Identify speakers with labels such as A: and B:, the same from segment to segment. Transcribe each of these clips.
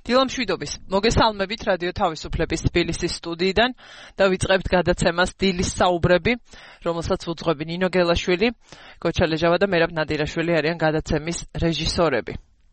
A: დილამშვიდობის. მოგესალმებით რადიო თავისუფლების თბილისის სტუდიიდან და ვიწყებთ გადაცემას დილის საუბრები, რომელსაც უძღვები ნინო გელაშვილი, გოჩა ლეჟავა და მერაბ ნადირაშვილი არიან გადაცემის რეჟისორები.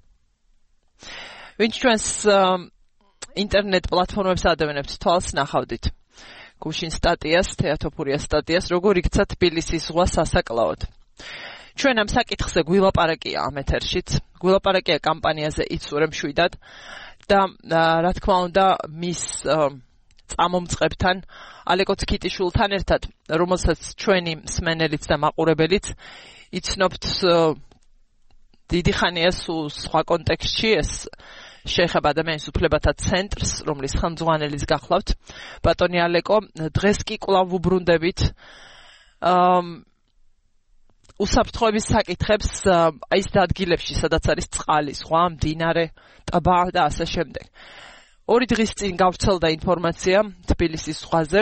A: ვინც ჩვენს ინტერნეტ პლატფორმებს ადევნებთ თვალს ნახავდით. გუშინ სტატიას, თეატოფურიას სტატიას, როგორ იქცა თბილისის ზღვა სასაკლაოდ. ჩვენ ამ საკითხზე გვილაპარაკია ამ ეთერშიც. გვილაპარაკია კამპანიაზე იცურე მშვიდად და რა თქმა უნდა მის წამომწყებთან ალეკო ცქიტიშვილთან ერთად, რომელსაც ჩვენი მსმენელიც და მაყურებელიც იცნობთ დიდი ხანია სხვა კონტექსტში, ეს შეეხება ადამიანის უფლებათა ცენტრს, რომლის ხელმძღვანელის გახლავთ. ბატონი ალეკო, დღეს კი კვლავ ვუბრუნდებით უსაფრთხოების საკითხებს ის ადგილებში, სადაც არის წყალი, ზღვა, მდინარე, ტბა და ასე შემდეგ. 2 დღის წინ გავრცელდა ინფორმაცია თბილისის ზღვაზე.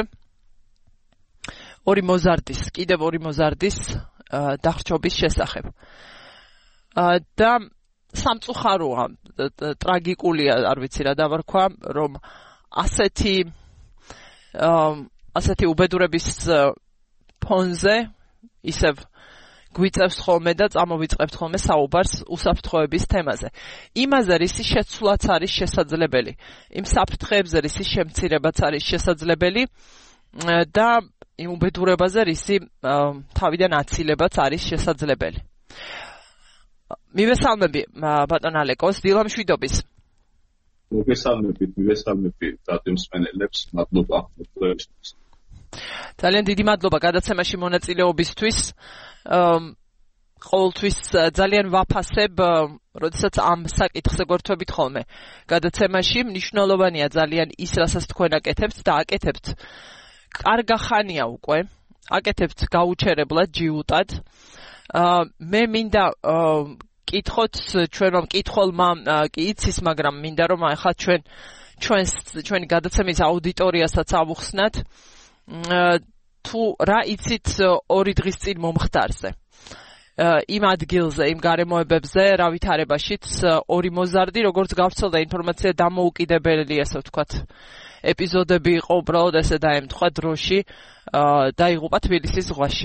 A: კიდევ ორი მოზარდის დახრჩობის შესახებ. და სამწუხაროა, ტრაგიკულია, არ ვიცი რა დავარქვა, რომ ასეთი უბედურების ფონზე ისევ გვიწევს ხოლმე და წამოვიწყებთ ხოლმე საუბარს უსაფრთხოების თემაზე. იმაზე რისი შეცვლაც არის შესაძლებელი, იმ საფრთხეებზე რისი შემცირებაც არის შესაძლებელი და იმ უბედურებაზე რისი თავიდან აცილებაც არის შესაძლებელი. მივესალმები ბატონ ალეკოს, დილამშვიდობის.
B: მივესალმები რადიო მსმენელებს, მადლობა მოწვევისთვის.
A: ძალიან დიდი მადლობა გადაცემაში მონაწილეობისთვის. ყოველთვის ძალიან ვაფასებ, როდესაც ამ საკითხზე გვერდთვებით ხოლმე. გადაცემაში მნიშვნელოვანია ძალიან ის, რასაც თქვენ აკეთებთ და აკეთებთ კარგა ხანია უკვე. აკეთებთ გაუჩერებლად, ჯიუტად. მე მინდა კითხოთ ჩვენმა მკითხველმა კი იცის, მაგრამ მინდა რომ ახლა ჩვენი გადაცემის აუდიტორიასაც ავუხსნათ. თუ რა იცით 2 დღის წინ მომხდარზე. იმ ადგილზე, იმ გარემოებებზე, რა ვითარებაშიც 2 მოზარდი, როგორც გავრცელდა ინფორმაცია, დამოუკიდებელი, ასე ვთქვათ, ეპიზოდები იყო უბრალოდ ესე დაემთხვა დროში, დაიღუპა თბილისის ზღვაში.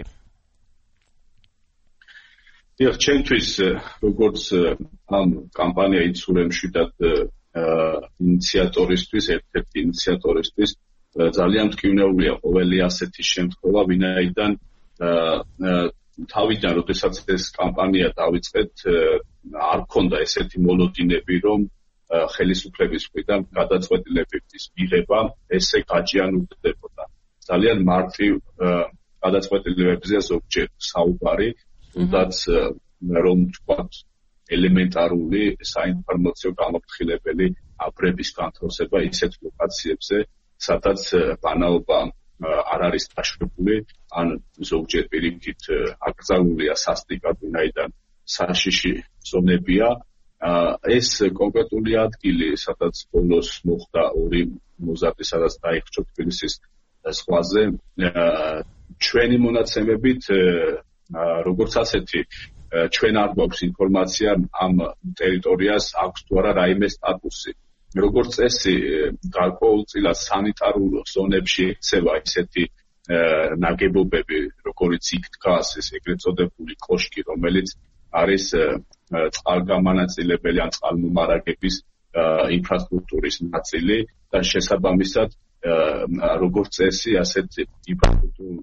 B: დიახ, ჩვენთვის როგორც ამ კამპანია იცურე მშვიდად ინიციატორისთვის, ერთ-ერთი ინიციატორისთვის ძალიან მტკივნეულია ყოველი ასეთი შემთხვევა, ვინაიდან თავიდან, როდესაც ეს კამპანია დავიწყეთ, არ ქონდა ესეთი მოლოდინები, რომ ხელისუფლების მხრიდან გადაწყვეტილებების მიღება ესე გაჭიანურდებოდა. ძალიან მარტივ გადაწყვეტილებებზე ზოგჯერ საუბარი, თუნდაც რომ თქვათ ელემენტარული საინფორმაციო გამოფრთხილებელი აბრების განთავსება ისეთ ლოკაციებზე, სადაც ბანაობა არ არის დაშვებული, ან ზოგჯერ პირიქით აკრძალულია სასტიკად, ვინაიდან საშიში ზონებია. ეს კონკრეტული ადგილი, სადაც ბოლოს მოხდა 2 მოზარდი, სადაც დაიხრჩა თბილისის ზღვაზე, ჩვენი მონაცემებით, როგორც ასეთი, ჩვენ არ გვაქვს ინფორმაცია ამ ტერიტორიას აქვს თუ არა რაიმე სტატუსი. როგორც წესი, გარკვეულწილად სანიტარულ ზონებში ექცევა ისეთი ნაგებობები, როგორიც იქ დგას ეს ეგრეთ წოდებული კოშკი, რომელიც არის წყალგამანაწილებელი ან წყალმომარაგების ინფრასტრუქტურის ნაწილი და შესაბამისად, როგორც წესი, ასეთი ინფრასტრუქტურულ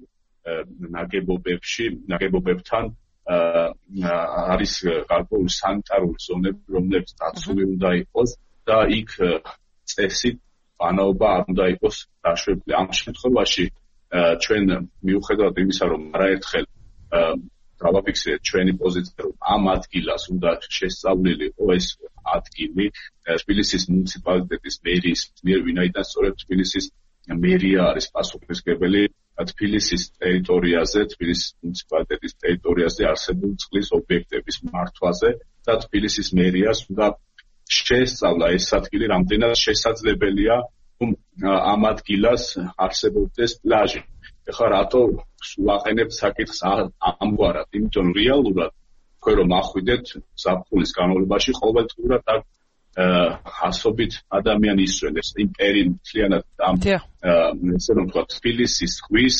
B: ნაგებობებთან არის გარკვეული სანიტარული ზონები, რომლებიც დაცული უნდა იყოს და იქ წესით ბანაობა არ უნდა იყოს დაშვებული. ამ შემთხვევაში ჩვენ მიუხედავად იმისა, რომ არაერთხელ გავაფიქსირეთ ჩვენი პოზიცია, რომ ამ ადგილას უნდა შესწავლილი იყო ეს ადგილი თბილისის მუნიციპალიტეტის მერიის მიერ, ვინაიდან სწორედ თბილისის მერია არის პასუხისმგებელი თბილისის ტერიტორიაზე, თბილისის მუნიციპალიტეტის ტერიტორიაზე არსებული წყლის ობიექტების მართვაზე და თბილისის მერიას უნდა შეესწავლა ეს ადგილი, რამდენად შესაძლებელია ამ ადგილას არსებობდეს პლაჟი. ეხლა რატო ვაყენებთ საკითხს ამგვარად? იმიტომ რეალურად თქვენ რომ ახვიდეთ ზაფხულის განმავლობაში ყოველდღურად ასობით ადამიანი ისვენებს იმ პერიოდლიანად ამ ესე რომ ვთქვა თბილისის ზღვის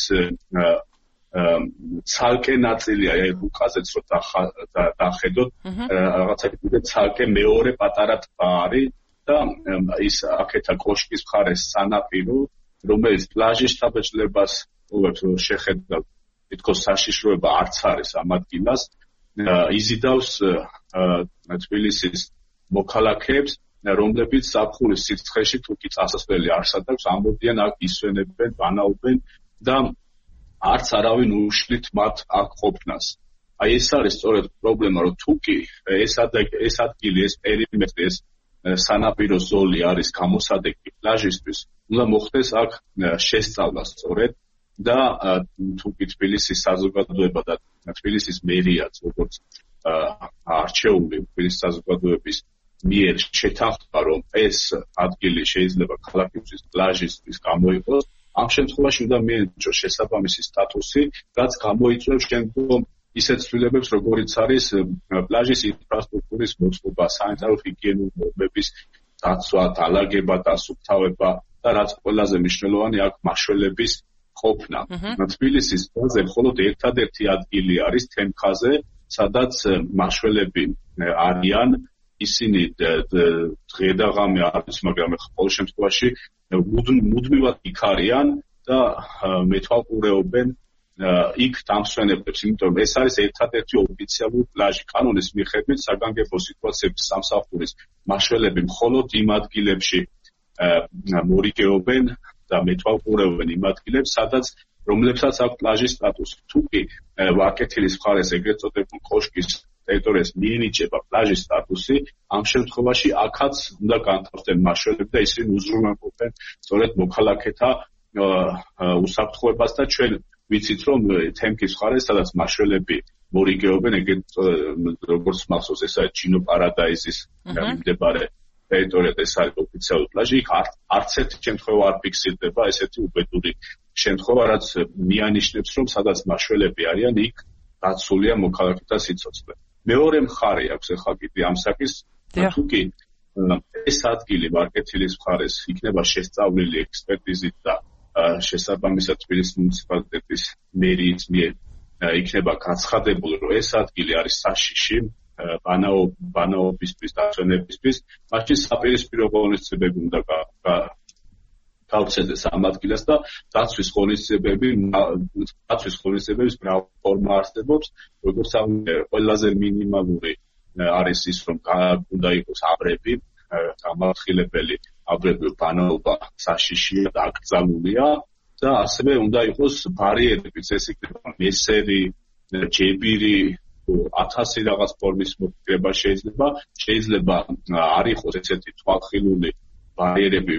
B: ცალკე ნაწილია რუკაზეც რო დახედოთ რაღაცა კიდე ცალკე მეორე პატარა ტბა არის და ის აქეთა კოშკის მხარეს სანაპირო რომელიც პლაჟის შთაბეჭდილებას უბრალოდ შეხედავ თითქოს საშიშროება არც არის ამ ადგილას იზიდავს თბილისის მოქალაქეებს რომლებიც საფხურის სიცხეში თუკი წასასვლელი არსად აქვს ამბობდნენ აქ ისვენებენ ვანაობენ და არც არავინ უშლით მათ აქ ყოფნას აი ეს არის სწორედ პრობლემა რომ თუკი ეს ადგილი ეს პერიმეტრი ეს სანაპირო ზოლი არის გამოსადეგი პლაჟისთვის უნდა მოხდეს აქ შესწავლა სწორედ და თუკი თბილისის საზოგადოება და თბილისის მერიაც როგორც არჩეული თბილისის საზოგადოების მიერ შეთანხმდა რომ ეს ადგილი შეიძლება ქალაქისთვის პლაჟისთვის გამოიყოს ამ შემთხვევაში უნდა მიენიჭოს შესაბამისი სტატუსი რაც გამოიწვევს შემდგომ ისეთ ცვლილებებს როგორიც არის პლაჟის ინფრასტრუქტურის მოწყობა სანიტარული ჰიგიენური ნორმების დაცვა დალაგება და სუფთავება და რაც ყველაზე მნიშვნელოვანი აქ მაშველების ყოფნა თბილისის ზღვაზე მხოლოდ ერთადერთი ადგილი არის თემქაზე სადაც მაშველები არიან ისინი დღე და ღამე არის მაგრამ ყოველ შემთხვევაში მუდმივად იქ არიან და მეთვალყურეობენ იქ დამსვენებლებს იმიტომ რომ ეს არის ერთადერთი ოფიციალური პლაჟი კანონის მიხედვით საგანგებო სიტუაციების სამსახურის მაშველები მხოლოდ იმ ადგილებში მორიგეობენ და მეთვალყურეობენ იმ ადგილებს სადაც რომლებსაც აქვს პლაჟის სტატუსი თუკი ვაკეთილის მხარეს ეგრეთ წოდებულ კოშკის ტერიტორიას მიენიჭება პლაჟის სტატუსი ამ შემთხვევაში აქაც უნდა განთავსდნენ მაშველები და ისინი უზრუნველყოფენ სწორედ მოქალაქეთა უსაფრთხოებას და ჩვენ ვიცით რომ თემქის მხარეს სადაც მაშველები მორიგეობენ ეგრეთ როგორც მახსოვს ეს არის ჯინო პარადაიზის მდებარე ტერიტორია ეს არის ოფიციალური პლაჟი იქ არც ერთი შემთხვევა არ ფიქსირდება ესეთი უბედური შემთხვევა რაც მიანიშნებს რომ სადაც მაშველები არიან იქ დაცულია მოქალაქეთა სიცოცხლე მეორე მხარე აქვს ახლა კიდე ამ საკის თუკი ეს ადგილი ვარკეთილის მხარეს იქნება შესწავლილი ექსპერტიზით და შესაბამისად თბილისის მუნიციპალიტეტის მერიის მიერ იქნება გაცხადებული რომ ეს ადგილი არის საშიში ბანაობისთვის დაცვენებისთვის მაშინ საპირისპირო ღონისძიებები უნდა გავცედეს ამ ადგილას და დაცვის ღონისძიებების მრავალი ფორმა არსებობს როგორც ამ ყველაზე მინიმალური არის ის რომ უნდა იყოს აბრები გამარხილებელი აბრები ბანაობა საშიშია და აკრძალულია და ასევე უნდა იყოს ბარიერებიც ეს იქნება მესერი ჯებირი 1000 რაღაც ფორმის მოკრება შეიძლება არ იყოს ესეთი თვალხილული ბარიერები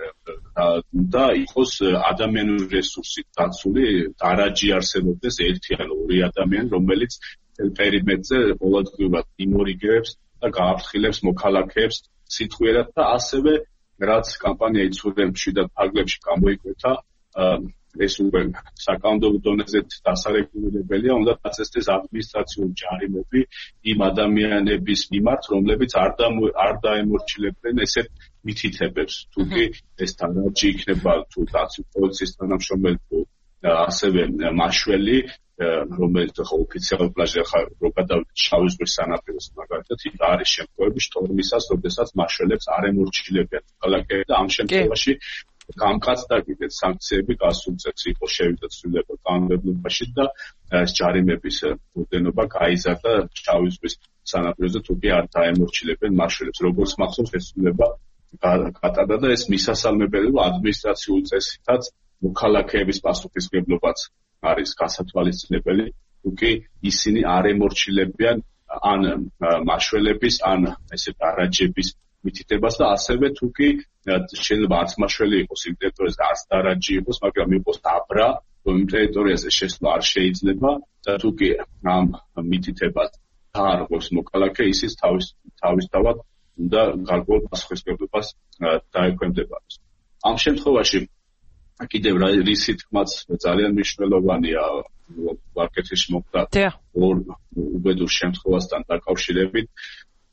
B: და იყოს ადამიანური რესურსით დაცული დარაჯი არსებობდეს ერთი ან ორი ადამიანი რომელიც პერიმეტრზე ყოველდღიურად იმორიგებს და გააფრთხილებს მოქალაქეებს სიტყვიერად და ასევე რაც კამპანია იცურემ მშვიდად ფარგლებში გამოიკვეთა ეს უკვე საკანონმდებლო დონეზე დასარეგულირებელია უნდა დაწესდეს ადმინისტრაციული ჯარიმები იმ ადამიანების მიმართ რომლებიც არ დაემორჩილებდნენ ესეთ მითითებებს თუკი ეს დარაჯი იქნება თუ დაცვის პოლიციის თანამშრომელი თუ ასევე მაშველი რომელიც ოფიციალურ პლაჟზე ხარ რო გადავიდეთ შავი ზღვის სანაპიროს მაგალითად იქ არის შემთხვევები შტორმისას როდესაც მაშველებს არ ემორჩილებიან ქალაქები და ამ შემთხვევაში გამკაცდა კიდეც სანქციები გასულწევს იყო შევიდა ცვლილება კანონმდებლობაში და ეს ჯარიმების ოდენობა გაიზარდა შავი ზღვის სანაპიროზე თუკი არ დაემორჩილებენ მაშველებს როგორც მახსოვს ეს ცვლილება გატარდა და ეს მისასალმებელი ადმინისტრაციული წესითაც მოქალაქეების პასუხისმგებლობაც არის გასათვალისწინებელი თუკი ისინი არ ემორჩილებიან ან მაშველების ან ესე დარაჯების მითითებას და ასევე თუკი შეიძლება არც მაშველი იყოს იმ ტერიტორიაზე არც დარაჯი იყოს მაგრამ იყოს აბრა რომ იმ ტერიტორიაზე შესვლა არ შეიძლება და თუკი ამ მითითებას დაარღვევს მოქალაქე ისიც თავისთავად უნდა გარკვეულ პასუხისმგებლობას დაექვემდებაროს ამ შემთხვევაში კიდევ რისი თქმაც ძალიან მნიშვნელოვანია ვარკეთილში მოხდა ორ უბედურ შემთხვევასთან დაკავშირებით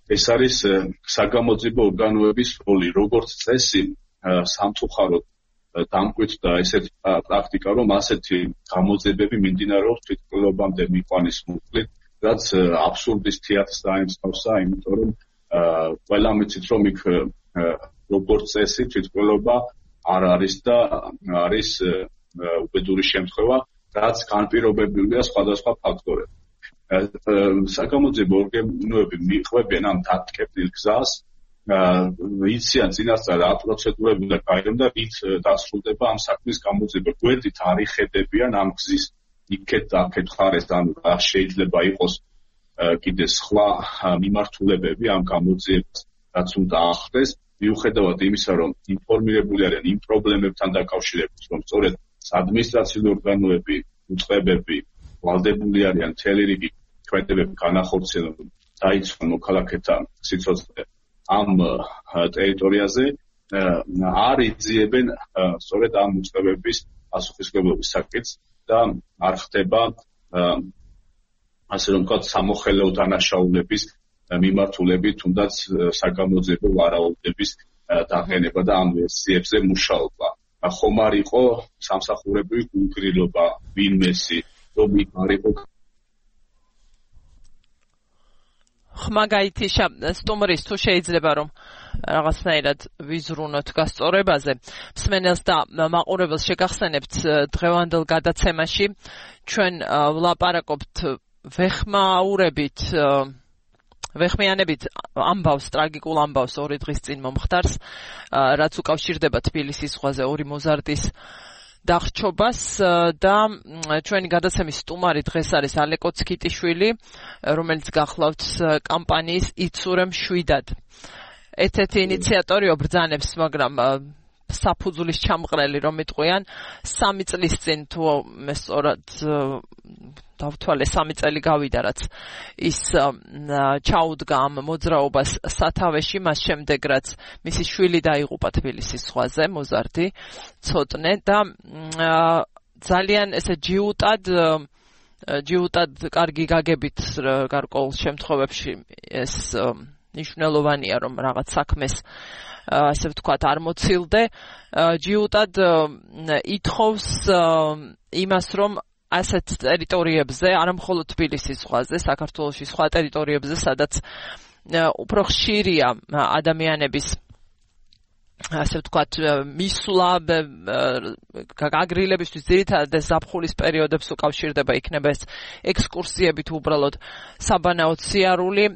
B: ეს არის საგამოძიებო ორგანოების როლი, როგორც წესი, სამწუხაროდ დამკვიდრდა ესეთი პრაქტიკა, რომ ასეთი გამოძიებები მიმდინარეობს თვითმკვლელობამდე მიყვანის მუხლით, რაც აბსურდის თეატრს დაემსგავსა, იმიტომ რომ ყველა ვიცით, რომ იქ როგორც წესი თვითმკვლელობა არ არის და არის უბედური შემთხვევა, რაც განპირობებულია სხვადასხვა ფაქტორებით. საგამოძიებო ორგანოები მიყვებიან ამ დატკეპნილ გზას, იციან წინასწარ რა პროცედურები და გაირემ და ვით დასრულდება ამ საქმის გამოძიება. გვერდით არ იხედებიან ამ გზის იქეთ და აქეთ ხარეს, ანუ რა შეიძლება იყოს კიდე სხვა მიმართულებები ამ გამოძიებას, რაც უნდა ახდეს, მიუხედავად იმისა, რომ ინფორმირებული არიან იმ პრობლემებთან დაკავშირებით, რომ სწორედ ადმინისტრაციული ორგანოები, უწყებები ვალდებული არიან მთელი რიგი ქმედებები განახორციელონ, დაიცვან მოქალაქეთა სიცოცხლე ამ ტერიტორიაზე, არ იძიებენ სწორედ ამ უწყებების პასუხისმგებლობის საკითხს და არ ხდება ასე რომ ვთქვათ სამოხელეო დანაშაულების მიმართულებით, თუნდაც საგამოძიებო ვარაუდების დაყენება და ამ ვერსიებზე მუშაობა. ხომ არ იყო სამსახურებრივი გულგრილობა ვინმესი, რომ იქ არ იყო
A: ხმა გაითიშა სტუმრის თუ შეიძლება რომ რაღაცნაირად ვიზრუნოთ გასწორებაზე. მსმენელს და მაყურებელს შეგახსენებთ დღევანდელ გადაცემაში ჩვენ ვლაპარაკობთ ვეხმიანებით ამბავს, ტრაგიკულ ამბავს 2 დღის წინ მომხდარს, რაც უკავშირდება თბილისის ზღვაზე 2 მოზარდის დახრჩობას და ჩვენი გადაცემის სტუმარი დღეს არის ალეკო ცქიტიშვილი, რომელიც გახლავთ კამპანიის იცურემ 7-დან. ერთ-ერთი ინიციატორი ობრძანებს, მაგრამ საფუძვლის ჩამყრელი რომ იტყვიან 3 წლის წინ თუ სწორად დავთვალე 3 წელი გავიდა, რაც ის ჩაუდგა ამ მოძრაობას სათავეში, მას შემდეგ რაც მისი შვილი დაიღუპა თბილისის ზღვაზე, მოზარდი ცოტნე და ძალიან ესე ჯიუტად კარგი გაგებით გარკვეულ შემთხვევებში ეს ნიშნულოვანია, რომ რაღაც საქმეს ასე ვთქვათ არ მოცილდე, ჯიუტად ითხოვს იმას, რომ ასეთ ტერიტორიებზე, არა მხოლოდ თბილისის ზღვაზე, საქართველოში სხვა ტერიტორიებზე, სადაც უფრო ხშირია ადამიანების ასე ვთქვათ მისვლა გაგრილებისთვის ძირითადად ზაფხულის პერიოდებს უკავშირდება, იქნება ეს ექსკურსიები თუ უბრალოდ საბანაოდ სიარული,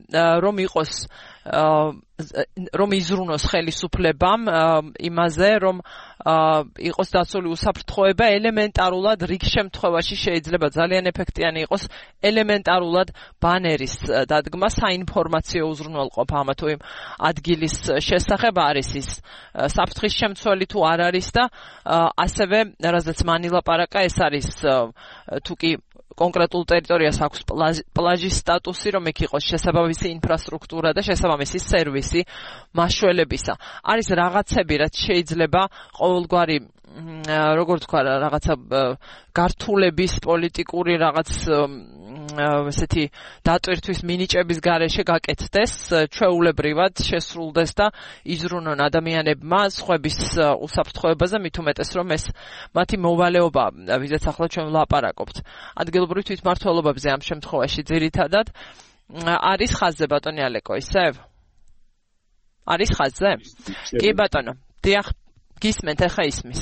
A: რომ იზრუნოს ხელისუფლებამ იმაზე, რომ იყოს დაცული უსაფრთხოება, ელემენტარულად რიგ შემთხვევაში შეიძლება ძალიან ეფექტიანი იყოს ელემენტარულად ბანერის დადგმა საინფორმაციო უზრუნველყოფა ამა თუ იმ ადგილის შესახებ, არის ის საფრთხის შემცველი თუ არ არის და ასევე რაზეც მანი ლაპარაკა, ეს არის თუ კი კონკრეტულ ტერიტორიას აქვს პლაჟის სტატუსი, რომ იქ იყოს შესაბამისი ინფრასტრუქტურა და შესაბამისი სერვისი მაშველებისა. არის რაღაცები, რაც შეიძლება ყოველგვარი როგორ თქვა, რაღაცა გართულების პოლიტიკური რაღაც ესეთი დატვირთვის მინიჭების გარეშე გაკეთდეს, ჩვეულებრივად შესრულდეს და იზრუნონ ადამიანებმა სხვების უსაფრთხოებაზე, მით უმეტეს რომ ეს მათი მოვალეობა, ვიზაც ახლა ჩვენ ვლაპარაკობთ. ადგილობრივი თვითმმართველობებზე ამ შემთხვევაში ძირითადად არის ხაზზე, ბატონი ალეკო, ისევ? არის ხაზზე? კი ბატონო, დიახ, გისმენთ, ახლა ისმის.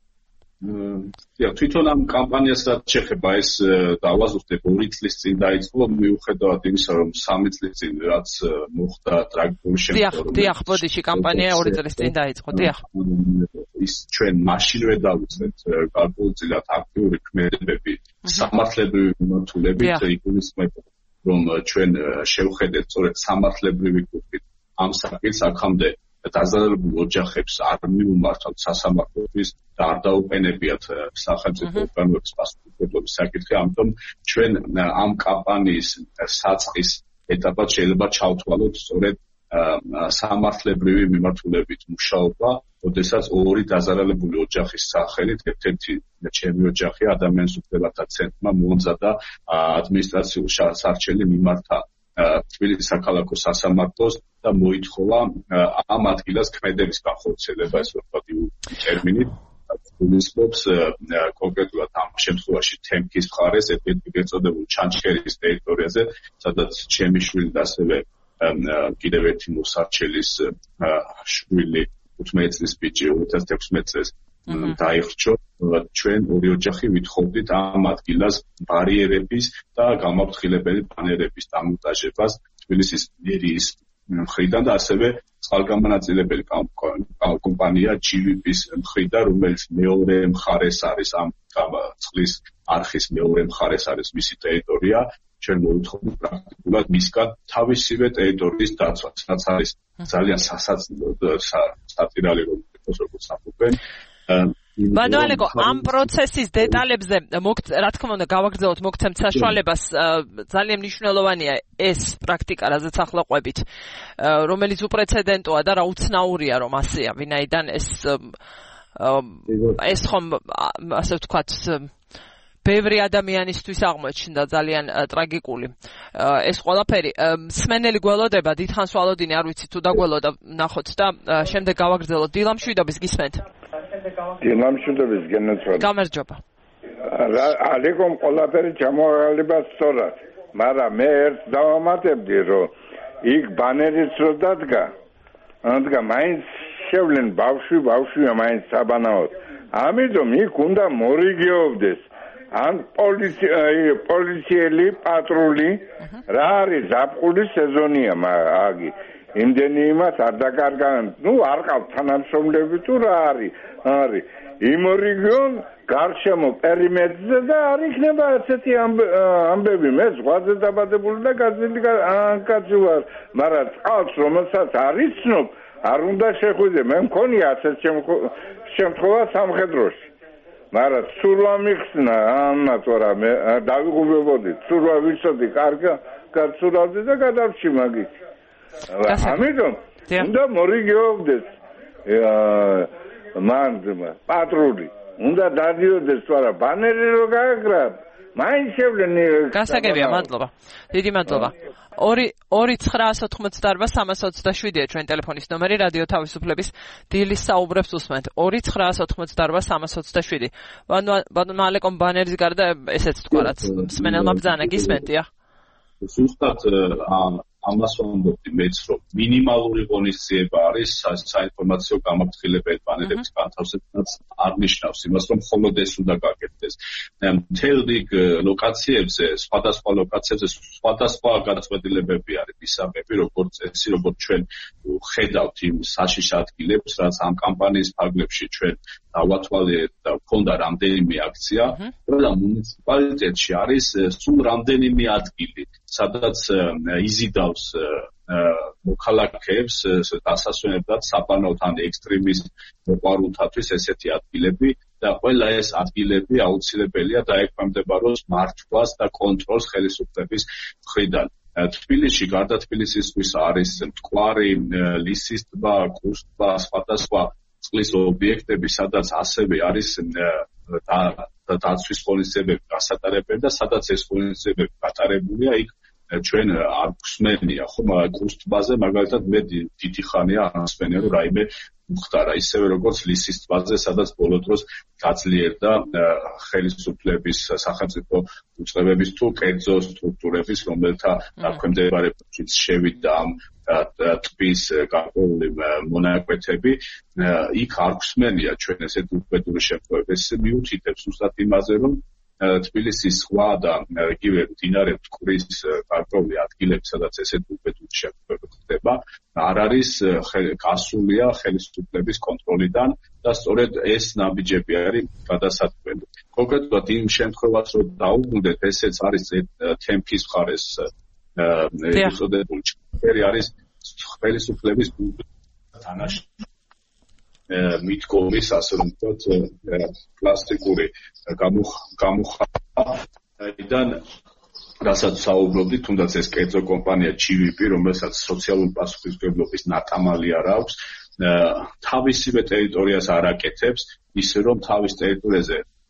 B: თვითონ ამ კამპანიასაც შეხება ეს დავაზუსტებ 2 წლის წინ დაიწყო, მიუხედავად იმისა, რომ 3 წლის წინ რაც მოხდა ტრაგიკული შემთხვევა.
A: დიახ, ბოდიში კამპანია 2 წლის წინ დაიწყო, დიახ.
B: ის ჩვენ მაშინვე დავიწყეთ გარკვეულწილად აქტიური ქმედებები სამართლებრივი მიმართულებით, იგულისხმება, რომ ჩვენ შევხედეთ სწორედ სამართლებრივი კუთხით ამ საკითხს აქამდე დაზარალებულ ოჯახებს არ მიუმართავთ სასამართლოთვის და არ დაუყენებიათ სახელმწიფო ორგანოების პასუხისმგებლობის საკითხი, ამიტომ ჩვენ ამ კამპანიის საწყის ეტაპად შეიძლება ჩავთვალოთ სწორედ სამართლებრივი მიმართულებით მუშაობა, როდესაც 2 დაზარალებული ოჯახის სახელით ერთ-ერთი ჩემი ოჯახი ადამიანის უფლებათა ცენტრმა მოამზადა ადმინისტრაციულ სარჩელი მიმართა თბილისის საქალაქო სასამართლოს და მოითხოვა ამ ადგილას ქმედების განხორციელება, ეს ვთქვათ ტერმინით. გულისხმობს კონკრეტულად ამ შემთხვევაში თემქის მხარეს ეგრეთ წოდებულ ჩანჩქერის ტერიტორიაზე, სადაც ჩემი შვილი და ასევე კიდევ ერთი მოსარჩელის შვილი 15 წლის ბიჭი 2016 წელს დაიხრჩო. ჩვენ ორი ოჯახი ვითხოვდით ამ ადგილას ბარიერების და გამაფრთხილებელი პანელების დამონტაჟებას თბილისის მერიის მხრიდან და ასევე წყალგამონაწილებელი კომპანია GVP-ის მხრიდან, რომელიც მეორე მხარეს არის ამ წყლის არხის მეორე მხარეს არის მისი ტერიტორია. ჩვენ მოვითხოვთ პრაქტიკულად მისგან თავისივე ტერიტორიის დაცვას, რაც არის ძალიან სატირალი როგორც ამბობენ.
A: ბადვალეკო, ამ პროცესის დეტალებზე რა თქმა უნდა გავაგრძელოთ მოგცემთ საშუალებას, ძალიან მნიშვნელოვანია ეს პრაქტიკა, რაზეც ახლა ყვებით, რომელიც უპრეცედენტოა და რა უცნაურია რომ ასეა, ვინაიდან ეს ხომ ასე ვთქვათ ბევრი ადამიანისთვის აღმოჩნდა ძალიან ტრაგიკული ეს ყველაფერი. მსმენელი გველოდება, დიდხანს ვალოდინე, არ ვიცი თუ დაგველოდა ნახოთ და შემდეგ გავაგრძელოთ. დილამშვიდობის გისმენთ.
C: დილამშვიდობის გენაცვალე.
A: გამარჯობა.
C: ალეკომ ყველაფერი ჩამოაყალიბა სწორად, მაგრამ მე ერთ დავამატებდი, რომ იქ ბანერიც რო დადგა, მაინც შევლენ ბავშვია მაინც საბანაოდ. ამიტომ იქ უნდა მორიგეობდეს ან პოლიციელი პატრული, რა არის ზაფხულის სეზონია აგი. იმდენი იმას არ დაკარგან, არ ყავთ თანამშრომლები თუ რა არის. იმორიგონ გარშემო პერიმეტრზე და არ იქნება ასეთი ამბები. მე ზღვაზე დაბადებული და გაზელი კაცი ვარ, მაგრამ წყალს რომელსაც არ იცნობ, არ უნდა შეხვიდე. მე მქონია ასეთ შემთხვევა სამხედროში. მაგრამ სურვა მიხსნა, ამათორა მე დავიღუპებოდი, სურვა ვიცოდი, კაცურავდი და გადავში მაგით. ამიტომ უნდა მორიგეობდეს პატრული, უნდა დადიოდეს თორა ბანერი რო გააგრა, მაინც შევლენ.
A: გასაგებია, მადლობა. დიდი მადლობა. 2-988-327-ია ჩვენ ტელეფონის ნომერი, რადიო თავისუფლების დილის საუბრებს უსმენთ. 2-988-327. ბატონო ალეკომ ბანერის გარდა ესეც თქვა, რაც მსმენელმა ბრძანა, გისმენთ?
B: ზუსტად ამას ვამბობდი მეც, რომ მინიმალური ღონისძიება არის საინფორმაციო გამაფრთხილებელი პანელების განთავსებაც არ ნიშნავს იმას, რომ მხოლოდ ეს უნდა გაკეთდეს. მთელ რიგ ლოკაციებზე, სხვადასხვა ლოკაციებზე სხვადასხვა გადაწყვეტილებები არის მისაღები, როგორც წესი, როგორც ჩვენ ხედავთ იმ საშიშ ადგილებს, რაც ამ კამპანიის ფარგლებში ჩვენ დავათვალიერეთ და ქონდა რამდენიმე აქცია, და მუნიციპალიტეტში არის სულ რამდენიმე ადგილი, სადაც იზიდავს მოქალაქეებს დასასვენებლად საბანაოდ ან ექსტრემიზმ მოყვარულთათვის ესეთი ადგილები და ყველა ეს ადგილები აუცილებელია დაექვემდებაროს მართვას და კონტროლს ხელისუფლების მხრიდან. თბილისში გარდა თბილისისთვის არის მტკვარი, ლისის ტბა, კუს ტბა, სხვადასხვა წყლის ობიექტები, სადაც ასევე არის დაცვის ღონისძიებები გასატარებელი და სადაც ეს ღონისძიებები გატარებულია, იქ ჩვენ არ გვსმენია, ხომ კუს ტბაზე მაგალითად მე დიდი ხანია არ მსმენია, რომ რაიმე უხდარა, ისევე როგორც ლისის ტბაზე, სადაც ბოლო დროს გაძლიერდა ხელისუფლების სახელმწიფო უწყებების თუ კერძო სტრუქტურების, რომელთა დაქვემდებარებაშიც შევიდა ამ ტბის გარკვეული მონაკვეთები, იქ არ გვსმენია ჩვენ ესეთ უბედური შემთხვევები. ეს მიუთითებს ზუსტად იმაზე, რომ თბილისის ზღვა და იგივე მდინარე მტკვრის გარკვეული ადგილები, სადაც ესეთ უბედური შემთხვევები ხდება, არ არის გასულია ხელისუფლების კონტროლიდან და სწორედ ეს ნაბიჯები არის გადასაწყვეტი. კონკრეტულად იმ შემთხვევას, რომ დაუბრუნდეთ, ესეც არის თემქის მხარეს ეპიზოდებული ჩანჩქერი არის ხელისუფლების თანაშემწე მიდგომის, ასე რომ ვთქვათ, კლასიკური გამოხატვიდან, რასაც საუბრობდით, თუნდაც ეს კერძო კომპანია GVP, რომელსაც სოციალური პასუხისმგებლობის ნატამალი არ აქვს, თავისივე ტერიტორიას არ აკეთებს, ისე რომ თავის ტერიტორიაზე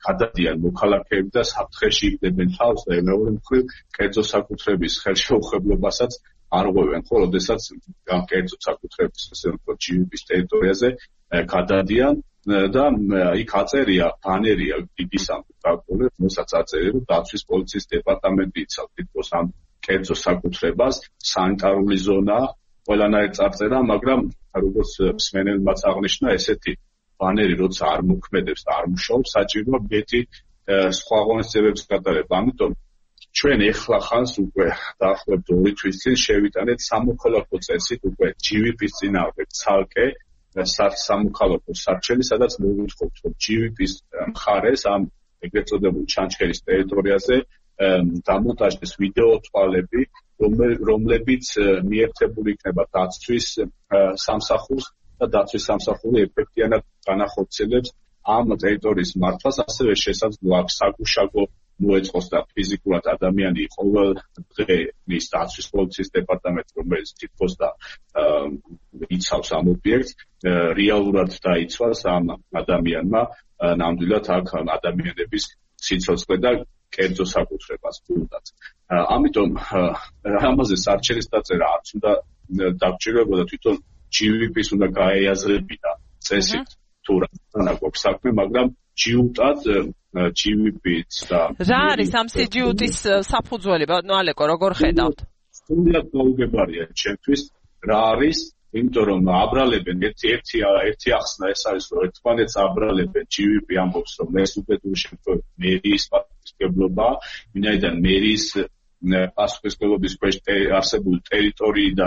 B: გადადიან მოქალაქეები და საფრთხეში იგდებენ თავს და მეორე მხრივ კერძო საკუთრების ხელშეუხებლობასაც არ ღვევენ, ხო, როდესაც კერძო საკუთრების ასე ვთქვათ GVP-ის ტერიტორიაზე გადადიან და იქ აწერია ბანერია დიდი სამწუხაროდ, რომელსაც აწერია, რომ დაცვის პოლიციის დეპარტამენტი იცავს თითქოს ამ კერძო საკუთრებას, სანიტარული ზონა, ყველანაირ წარწერა, მაგრამ როგორც მსმენელმაც აღნიშნა, ესეთი ბანერი როცა არ მოქმედებს და არ მუშაობს, საჭიროა მეტი სხვა ღონისძიებების გატარება. ამიტომ ჩვენ ეხლა ხანს უკვე დაახლოებით 2 თვის წინ შევიტანეთ სამოქალაქო წესით უკვე GVP-ის წინააღმდეგ ცალკე სამოქალაქო სარჩელი, სადაც მოვითხოთ, რომ GVP-ის მხარეს ამ ეგრეთ წოდებულ ჩანჩქერის ტერიტორიაზე დამონტაჟდეს ვიდეო თვალები, რომლებიც მიერთებული იქნება დაცვის სამსახურს და დაცვის სამსახური ეფექტიანად განახორციელებს ამ ტერიტორიის მართვას, ასევე შესაძლოა საგუშაგო მოეწყოს და ფიზიკურად ადამიანი ყოველ დღე მის დაცვის პოლიციის დეპარტამენტს, რომელიც თითქოს და იცავს ამ ობიექტს, რეალურად დაიცვას ამ ადამიანმა ნამდვილად აქ ადამიანების სიცოცხლე და კერძო საკუთრებას თუნდაც. ამიტომ ამაზე სარჩელის დაწერა არც უნდა დაგჭირებოდა თვითონ GVP-ის უნდა გაეაზრებინა წესით თუ რა გვაქვს საქმე, მაგრამ ჯიუტად GVP-ს და
A: რა არის ამ CGUT-ის საფუძველი, ბატონო ალეკო, როგორ ხედავთ?
B: სრულად გაუგებარია ჩემთვის რა არის, იმიტომ რომ აბრალებენ ერთი ახსნა ეს არის, რომ ერთმანეთს აბრალებენ GVP ამბობს, რომ ეს უბედური შემთხვევით მერიის პასუხისმგებლობა, ვინაიდან მერიის პასუხისმგებლობის ქვეშ არსებული ტერიტორიიდან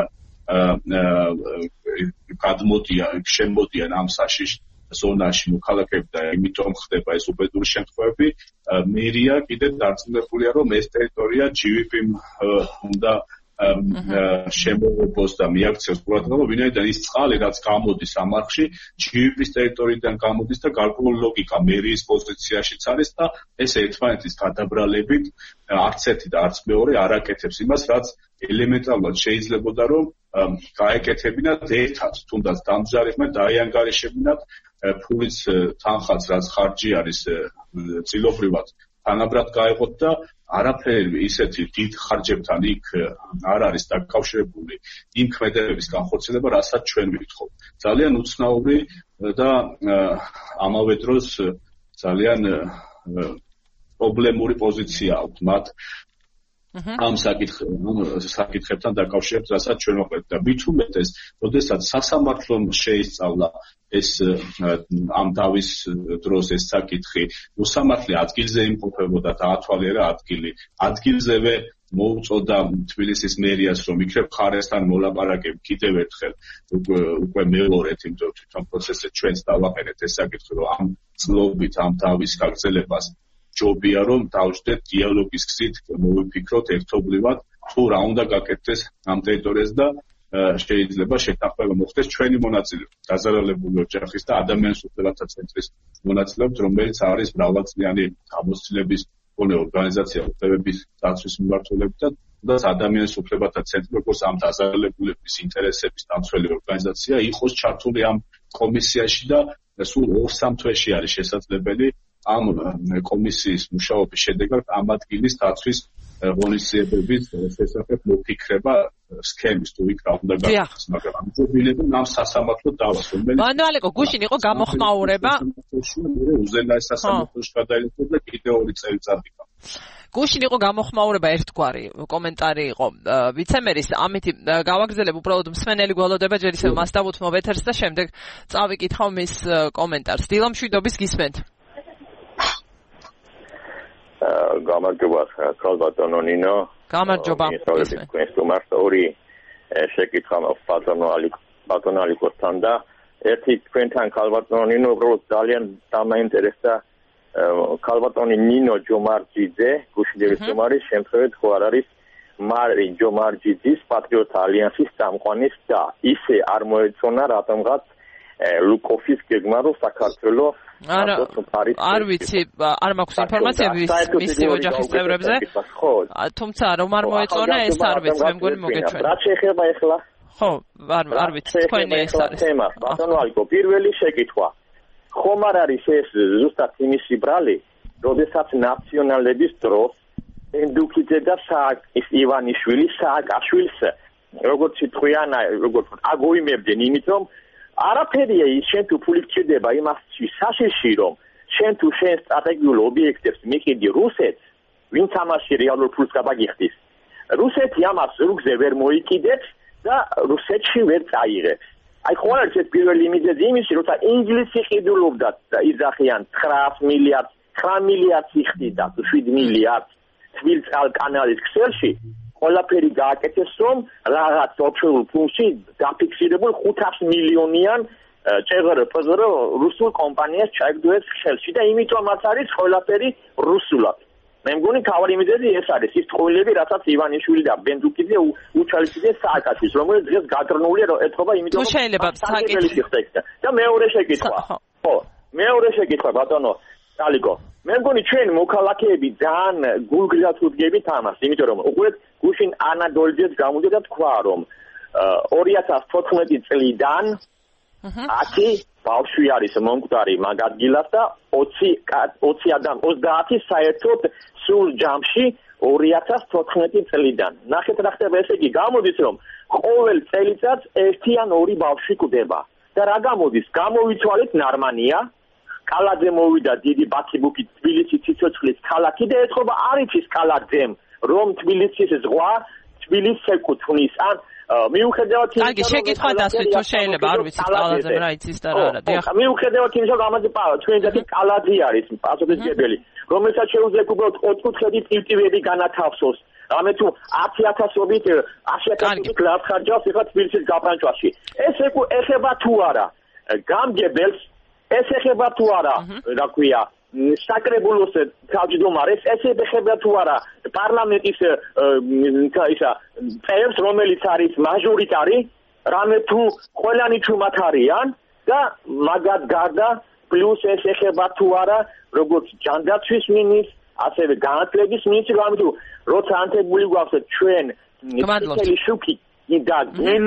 B: შემოდიან ამ საშიშ ზონაში მოქალაქეები და იმიტომ ხდება ეს უბედური შემთხვევები. მერია კიდევ დარწმუნებულია, რომ ეს ტერიტორია GVP-მ უნდა შემოღებოს და მიაქციოს ყურადღება, ვინაიდან ის წყალი, რაც გამოდის ამ არხში, GVP-ის ტერიტორიიდან გამოდის და გარკვეული ლოგიკა მერიის პოზიციაშიც არის და ეს ერთმანეთის გადაბრალებით არც ერთი და არც მეორე არ აკეთებს იმას, რაც ელემენტარულად შეიძლებოდა, რომ გაეკეთებინათ ერთად, თუნდაც დამზარებინათ, დაიანგარიშებინათ ფულის თანხაც, რაც ხარჯი არის წილობრივად თანაბრად გაეღოთ და არაფერი ისეთი დიდ ხარჯებთან იქ არ არის დაკავშირებული იმ ქმედებების განხორციელება, რასაც ჩვენ ვითხობ. ძალიან უცნაური და ამავე დროს ძალიან პრობლემური პოზიცია აქვს მათ ამ საკითხებთან დაკავშირებით, რასაც ჩვენ ვაყენებთ და მით უმეტეს, როდესაც სასამართლომ შეისწავლა ეს ამ დავის დროს ეს საკითხი, უსამართლე ადგილზე იმყოფებოდა და ათვალიერა ადგილზევე მოუწოდა თბილისის მერიას, რომ იქნებ მხარესთან მოლაპარაკებ კიდევ ერთხელ უკვე მეორედ, იმიტომ თვითონ პროცესზე ჩვენც დავაყენეთ ეს საკითხი, რომ ამ წლობით ამ დავის გაგრძელებას ჯობია რომ დავждეთ დიალოგის გზით, მოვიფიქროთ ერთობლივად, თუ რა უნდა გაკეთდეს ამ ტერიტორიაზე და შეიძლება შეთანხმება მოხდეს ჩვენი მონაწილეობით, დაზარალებული ოჯახის და ადამიანის უფლებათა ცენტრის მონაწილეობით, რომელიც არის მრავალწლიანი გამოცდილების მქონე ორგანიზაცია უფლებების დაცვის მიმართულებით და ადამიანის უფლებათა ცენტრი, როგორც ამ დაზარალებულების ინტერესების დამცველი ორგანიზაცია, იყოს ჩართული ამ კომისიაში და სულ 2-3 თვეში არის შესაძლებელი ამ კომისიის მუშაობის შედეგად ამ ადგილის დაცვის ღონისძიებების შესახებ მოფიქრება სქემის თუ იქ რა უნდა გაკეთდეს, მაგრამ ამჯობინებენ ამ სასამართლო დავას, რომელიც
A: მანუალეკო გუშინ იყო გამოხმაურება
B: უზენაეს სასამართლოში გადაიწყო და კიდევ 2 წელიწადი
A: გუშინ იყო გამოხმაურება ერთგვარი კომენტარი იყო ვიცემერის, ამითი გავაგრძელებ უბრალოდ მსმენელი გველოდება ჯერ ისევ მას დავუთმობ ეთერს და შემდეგ წავიკითხავ მის კომენტარს. დილა მშვიდობის გისმენთ.
D: გამარჯობა ქალბატონო ნინო.
A: გამარჯობა.
D: ორი შეკითხვა ბატონო ალიკოსთან და ერთი თქვენთან ქალბატონო ნინო უბრალოდ ძალიან დამაინტერესდა ქალბატონი ნინო ჯომარჯიძე, გუშინდების ჯომარის შემთხვევით ხო არ არის მარი ჯომარჯიძის პატრიოტთა ალიანსის წამყვანის და ისე არ მოეწონა რატომღაც ლუკოფის გეგმა რომ საქართველოს
A: არ ვიცი, არ მაქვს ინფორმაციები მისი ოჯახის წევრებზე, თუმცა რომ არ მოეწონა ეს არ ვიცი, მე მგონი მოგეჩვენა.
D: რა შეეხება ახლა?
A: ხო, არ ვიცი, თქვენი ეს არის.
D: ბატონო ალიკო, პირველი შეკითხვა. ხომ არ არის ეს ზუსტად იმისი ბრალი, როდესაც ნაციონალების დროს ენდუკიძე და ივანიშვილი სააკაშვილს როგორც იტყვიან, როგორც აგოიმებდნენ იმით, რომ არაფერია ის შენ თუ ფული გჭირდება იმასში საშიში, რომ შენ თუ შენ სტრატეგიულ ობიექტებს მიყიდი რუსეთს, ვინც ამაში რეალურ ფულს გაბაგიხდის. რუსეთი ამას ზურგზე ვერ მოიკიდებს და რუსეთში ვერ წაიღებს. აი ხოლმე ეს პირველი მიზეზი იმისი, როცა ინგლისი ყიდულობდა და იძახიან 9 მილიარდს იხდიდა, 7 მილიარდს თბილწყალკანალის ქსელში, ყველაფერი გააკეთეს, რომ რაღაც ოფშორულ ფუნქცი დაფიქსირებულ 500 მილიონიან ჭღრ-პღრ რუსულ კომპანიას ჩაიგდოს ხელში და იმიტომაც არის ყველაფერი რუსულად. მე მგონი თავი მიზეზი ეს არის ის ტყუილები, რასაც ივანიშვილი და ბენდუკიძე უჩალიძე სააკაშვილს, რომელიც დღეს გაგრნულია რომ ეთქობა იმიტომ რომ
A: შეიძლება საკითხი
D: ხდება. და მეორე შეკითხვა. ხო, მეორე შეკითხვა ბატონო ალიკო. მე მგონი ჩვენ მოქალაქეები ძალიან გულგრილად ვუდგებით ამას, იმიტომ რომ უყურეთ გუშინ ანადოლიძეც გამოდიოდა და თქვა რომ 2014 წლიდან 10 ბავშვი არის მომკვდარი მაგ ადგილას და 30 საერთოდ სულ ჯამში 2014 წლიდან. ნახეთ რა ხდება, ესე იგი გამოდის რომ ყოველ წელიწადს 1 ან 2 ბავშვი კვდება. და რა გამოდის? გამოვიცვალეთ ნარმანია, კალაძე მოვიდა დიდი ბათიბუკი თბილისის ციცოცხლის ქალაქი და ეთქობა არ იცის კალაძემ რომ თბილისის ზღვა თბილისს ეკუთვნის ან მიუხედავად იმისა,
A: კარგი, შეკითხვა დასვით თუ შეიძლება, არ ვიცი კალაძემ რა იცის და რა არა. დიახ.
D: მიუხედავად იმისა, რომ ამაზე თქვენი ძაღლი კალაძე არის პასუხისმგებელი, რომელსაც შეუძლებს უბრალოდ 4 კუთხედი ტივტივები განათავსოს. რამე თუ 10,000-ობით 100,000-ობით ლაფხარჯავს ეხლა თბილისის გაფრანჭვაში. ეს ეხება თუ არა გამგებელს, ეს ეხება თუ არა, რა ქვია, საკრებულოს თავმჯდომარეს, ეს ეხება თუ არა პარლამენტის წევრს, რომელიც არის მაჟორიტარი, რამე თუ ყველანი ჩუმად არიან და მაგათ გარდა პლუს ეს ეხება თუ არა როგორც ჯანდაცვის მინისტრს, ასევე განათლების მინისტრს, რამე თუ როცა ანთებული გვაქვს ჩვენ წითელი შუქი და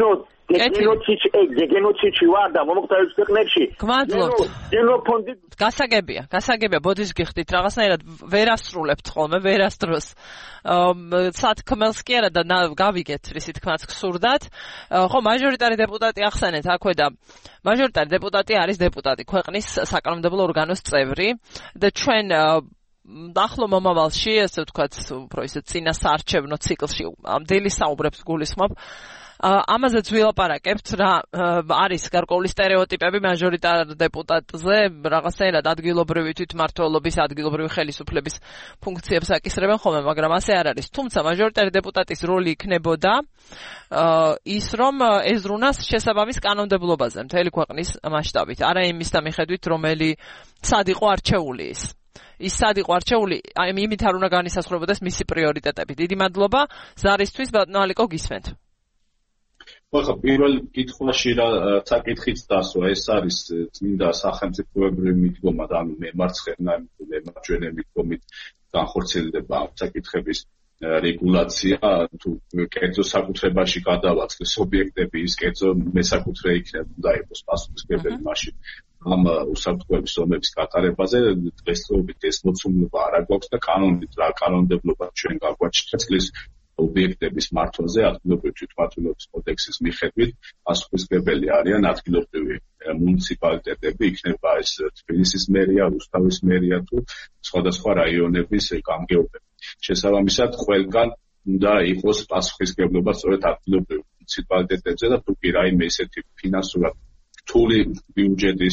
D: გენოციდში ვარ და მომხდარის ქვეყნებში.
A: გმადლობთ. გასაგებია, ბოდის გიხდით, რაღაცნაირად ვერასრულებთ ხოლმე, ვერასდროს. სათქმელს კი არა და გავიგეთ, რისი თქმაც გსურდათ. ხო, მაჟორიტარი დეპუტატი ახსენეთ აქვე და მაჟორიტარი დეპუტატი არის დეპუტატი, ქვეყნის საკანონმდებლო ორგანოს წევრი და ჩვენ ახლო მომავალში, ესე ვთქვათ, უფრო ისე წინა საარჩევნო ციკლში ამდელი საუბრებს გულისხმობ. ამაზეც ვილაპარაკებთ რა არის გარკვეული სტერეოტიპები მაჟორიტარ დეპუტატზე, რაღაცნაირად ადგილობრივი თვითმმართველობის, ადგილობრივი ხელისუფლების ფუნქციებს აკისრებენ ხოლმე, მაგრამ ასე არ არის. თუმცა მაჟორიტარი დეპუტატის როლი იქნებოდა ის, რომ ეზრუნას შესაბამის კანონმდებლობაზე მთელი ქვეყნის მასშტაბით, არა იმის მიხედვით, რომელი სად იყო არჩეული ის. ის სად იყო არჩეული, იმით არ უნდა განისაზღვრებოდეს მისი პრიორიტეტები. დიდი მადლობა ზარისთვის, ბატონო ალიკო, გისმენთ.
B: ხო, პირველ კითხვაში რა საკითხიც დასვა, ეს არის წმინდა სახელმწიფოებრივი მიდგომა და მემარცხენე მემარჯვენე მიდგომით განხორციელდება საკითხების რეგულაცია, თუ კერძო საკუთრებაში გადავაწყდეს ობიექტები, ის კერძო მესაკუთრე იქნება იყოს პასუხისმგებელი მაშინ ამ უსაფრთხოების ზონების გატარებაზე დღესდღეობით ეს მოცულობა არ აქვს და კანონით რა კანონმდებლობა ჩვენ გაგვაჩნია წყლის ობიექტების მართვაზე ადგილობრივი თვითმმართველობის კოდექსის მიხედვით პასუხისმგებელი არიან ადგილობრივი მუნიციპალიტეტები, იქნება ეს თბილისის მერია, რუსთავის მერია თუ სხვადასხვა რაიონების გამგეობები. შესაბამისად, ყველგან უნდა იყოს პასუხისმგებლობა სწორედ ადგილობრივ მუნიციპალიტეტებზე და თუ კი რაიმე ისეთი ფინანსურად რთული ბიუჯეტის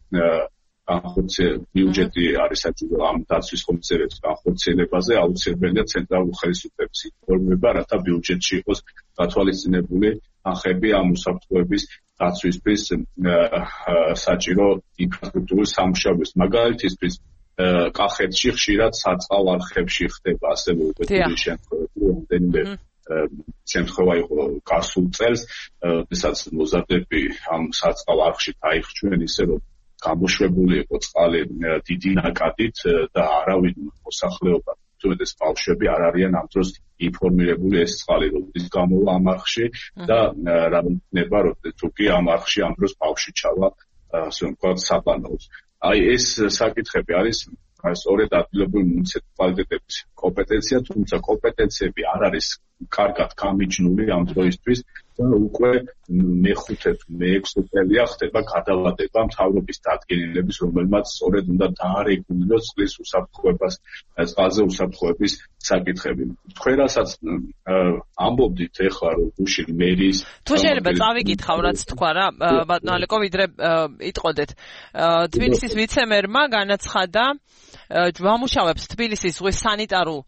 B: ბიუჯეტი არის საჭირო ამ დაცვის კომისარიატის განხორციელებაზე, აუცილებელია ცენტრალური ხელისუფლების ინფორმება, რათა ბიუჯეტში იყოს გათვალისწინებული თანხები ამ უსაფრთხოების დაცვისთვის საჭირო ინფრასტრუქტურის სამუშაოების. მაგალითისთვის კახეთში ხშირად საწყალ არხებში ხდება ასევე უკეთილი შემთხვევები, რამდენიმე შემთხვევა იყო გასულ წელს, როდესაც მოზარდები ამ საწყალ არხში დაიხრჩნენ ისე რომ გამოშვებული იყო წყალი დიდი ნაკადით და არავინ მოსახლეობა, თუნდაც ბავშვები არ არიან ამ დროს ინფორმირებული ეს წყალი როდის გამოვა ამ არხში და რა იქნება, თუ კი ამ არხში ამ დროს ბავშვი ჩავა, ასე ვთქვათ, საპანოებს. აი ეს საკითხები არის სწორედ ადგილობრივი მუნიციპალიტეტების კომპეტენცია, თუმცა კომპეტენციები არ არის კარგად გამიჯნული ამ დროისთვის და უკვე მეხუთე თუ მეექვსე წელია ხდება გადავადება მთავრობის დადგენილების, რომელმაც სწორედ უნდა დაარეგულიროს წყლის უსაფრთხოებას, წყალზე უსაფრთხოების საკითხები. თქვენ რასაც ამბობდით ეხლა რომ გუშინ მერის
A: თუ შეიძლება წავიკითხავ რაც თქვა რა ბატონო ალეკო ვიდრე იტყოდეთ თბილისის ვიცემერმა განაცხადა ვამუშავებს თბილისის ზღვის სანიტარულ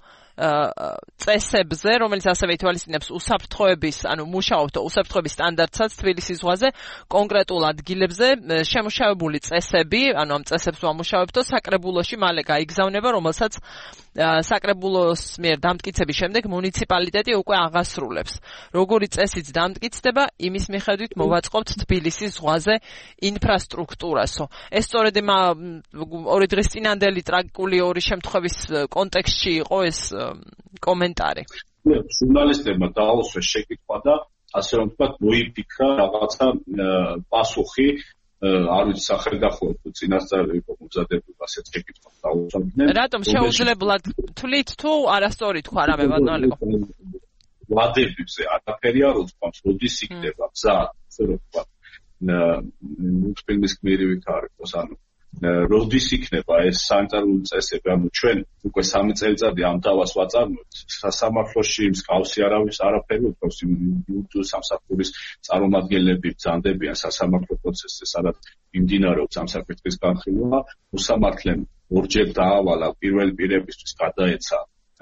A: წესებზე, რომელიც ასევე ითვალისწინებს უსაფრთხოების, ანუ მუშაობთ უსაფრთხოების სტანდარტსაც თბილისის ზღვაზე, კონკრეტულ ადგილებზე შემუშავებული წესები, ანუ ამ წესებს ვამუშავებთ და საკრებულოში მალე გაიგზავნება, რომელსაც საკრებულოს მიერ დამტკიცების შემდეგ მუნიციპალიტეტი უკვე აღასრულებს. Როგორი წესიც დამტკიცდება, იმის მიხედვით მოვაწყობთ თბილისის ზღვაზე ინფრასტრუქტურასო. ეს სწორედ ორი დღის წინანდელი ტრაგიკული ორი შემთხვევის კონტექსტში იყო ეს კომენტარი.
B: ჟურნალისტებმა დააუსვეს შეკითხვა და ასე რომ ვთქვათ, მოიფიქრა რაღაცა პასუხი, არ ვიცი სახელდახელო თუ წინასწარ იყო მომზადებული ასეთ შეკითხვას დაუსვამდნენ.
A: რატომ შეუძლებლად თვლით თუ არასწორი თქვა რამე ბატონო ალეკო?
B: ვადებებზე არაფერი არ უწყობს, როდის იქნება გზა, ასე რომ ვთქვათ, თბილისის გმირივით არ იყოს, ანუ როდის იქნება ეს სანიტარული წესები, ანუ ჩვენ უკვე 3 წელიწადი ამ დავას ვაწარმოებთ, სასამართლოში მსგავსი არაფერი უწყობს, იურიდიული სამსახურის წარმომადგენლები ბრძანდებიან სასამართლო პროცესზე, სადაც მიმდინარეობს ამ საკითხის განხილვა, უსამართლემ ორჯერ დაავალა პირველი პირებისთვის გადაეცა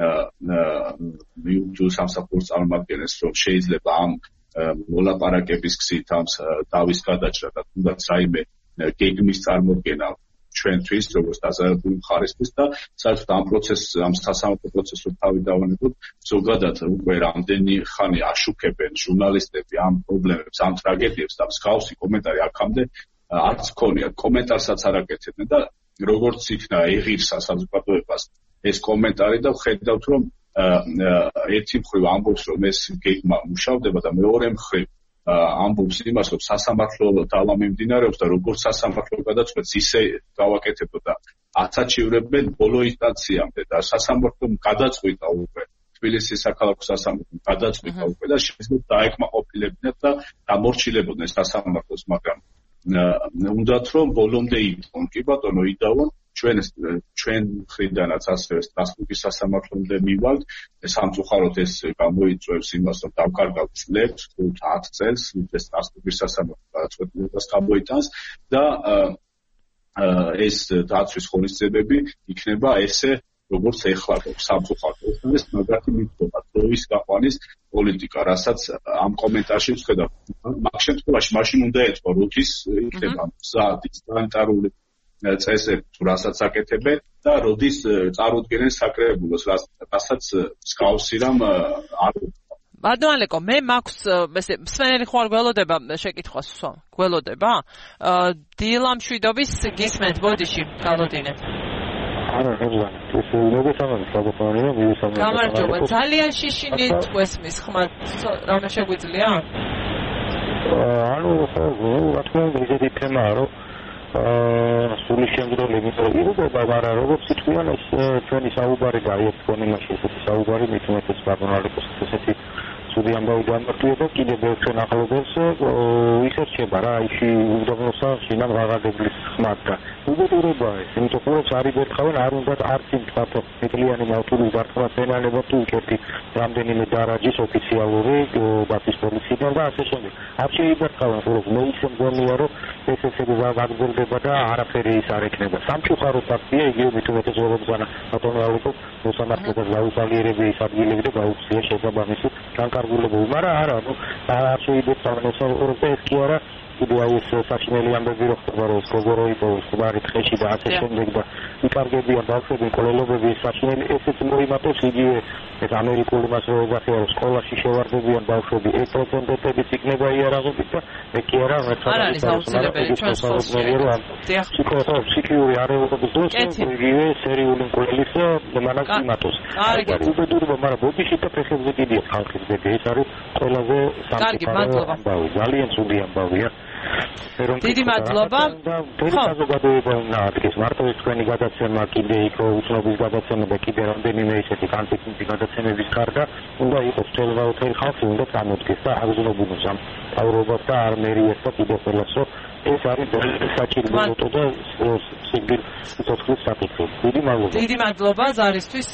B: იურიდიული სამსახურის წარმომადგენელს, რომ შეიძლება ამ მოლაპარაკების გზით ამ დავის გადაჭრა და თუნდაც რაიმე გეგმის წარმოქმნა ჩვენთვის, როგორც დაზარალებული მხარისთვის და საერთოდ ამ სასამართლო პროცესში თავი დავანებოთ, ზოგადად უკვე რამდენი ხანი აშუქებენ ჟურნალისტები ამ პრობლემებს, ამ ტრაგედიებს და მსგავსი კომენტარი აქამდე არც მქონია, კომენტარსაც არ აკეთებდნენ და როგორც იქნა ეღირსა საზოგადოებას ეს კომენტარი და ხედავთ რომ ერთი მხრივ ამბობს რომ ეს გეგმა მუშავდება და მეორე მხრივ ამბობს იმას, რომ სასამართლო დავა მიმდინარეობს და როგორც სასამართლო გადაწყვეტს, ისე გავაკეთებთ და აცაჩივრებენ ბოლო ინსტანციამდე და სასამართლომ გადაწყვიტა უკვე თბილისის საქალაქო სასამართლომ გადაწყვიტა უკვე და შეიძლება დაეკმაყოფილებინათ და დამორჩილებოდნენ სასამართლოს, მაგრამ უნდათ რომ ბოლომდე იტყონ, კი ბატონო იდავონ ჩვენ მხრიდანაც ასევე სტრასბურგის სასამართლომდე მივალთ, სამწუხაროდ ეს გამოიწვევს იმას, რომ დავკარგავთ წლებს, 5-10 წელს, ეს სტრასბურგის სასამართლო გადაწყვეტილებას გამოიტანს და ეს დაცვის ხორცილებები იქნება ესე, როგორც ეხლა სამწუხაროდ. ეს მაგათი მითქობა დროის გაყვანის პოლიტიკა, რასაც ამ კომენტარში ვხედავ. მაგ შემთხვევაში მაშინ უნდა ეთქვა, როდის იქნება სანიტარული წესები თუ რასაც აკეთებენ და როდის წარუდგენენ საკრებულოს, რასაც მსგავსი რამ არ
A: ბატონო ალეკო, მე მაქვს ესე მსმენელი ხარ გველოდება შეკითხვას, გველოდება? დილა მშვიდობის გისმენთ, ბოდიში, გალოდინეთ.
E: არა, ეს მოგესალმებით, საბუთოარია, მოგესალმებით.
A: გამარჯობა, ძალიან შიშინი თქვესმის ხმა, რამე შეგვიძლია?
E: ანუ, რა თქმა უნდა, ისეთი თემაა, რომ სული შემდგომი მიწოდება, მაგრამ როგორც თქვენ ეს ჩვენი საუბარი გაიეთქონ იმაში, ესეთი საუბარი მithumetes ბატონო ალეკოს ესეთი ცუდი ამბავი გამართლება კიდევ ჩვენ ახლობელს ისე რჩება რა, ისი უდაბნოსა შინამ ღაღადებლის ხმატა. უბედურებაა ეს, იმიტომ რომ არის ერთხელ არ უნდა არც იმ თათო მეტლიანი ავტობუსის დარტყმა პენალებად თუ უკეთი რამდენიმე დარაჯის ოფიციალური ბათის პოლიციიდან და ასე შემდეგ. არ შეიძლება რომ მე ისე მგონია რომ ეს ესეთი ვაგრძელდება და არაფერი ის არ ექნება. სამწუხარო ფაქტია, იგივე მithumetes როგორცანა ბატონო ალეკო მოსამართლეთა გაუპალიერები ის ადგილები და გაუწია შესაბამისი განკარგულებები, მაგრამ არა, არ შეიძლება რომ ეს კი არა კიდევ ის საშინელი ამბები რო ხდება, რომ გოგოროიდო ხმარი ტყეში და ასე შემდეგ და იკარგებიან ბავშვები, მკვლელობები, საშინელი ესეც მოიმატებს იგივე ეს ამერიკული მასშტაბით, რომ სკოლაში შევარდებიან ბავშვები 1%-ით იქნება იარაღობით და მე კი არა
A: არის აუცილებელი ჩვენ
E: ფსიქიური არეულობის დროს იგივე სერიული მკვლელის მანაც იმატოს. უბედურება, მაგრამ ბოდიში და ფეხებზე კიდია ხალხის ბედი, ეს არის ყველაზე სამწუხარო ამბავი, ძალიან ცუდი ამბავია.
A: დიდი მადლობა.
E: ხო, საზოგადოება უნდა აკეთოს მარტო ეს თქვენი გადაცემა კიდე იქ უცნობის გადაცემა და კიდე რამდენიმე ისეთი კონფლიქტი გადაცემების გარდა უნდა იყოს თელვაუთელი ხალხი უნდა წამოდგეს და აღზრდობინოს ამ თავრობას და არ მერიას და კიდე ყველასო ეს არის საჭირო და სიგბილ სიცოცხლის საკითხი. დიდი
A: მადლობა ზარისთვის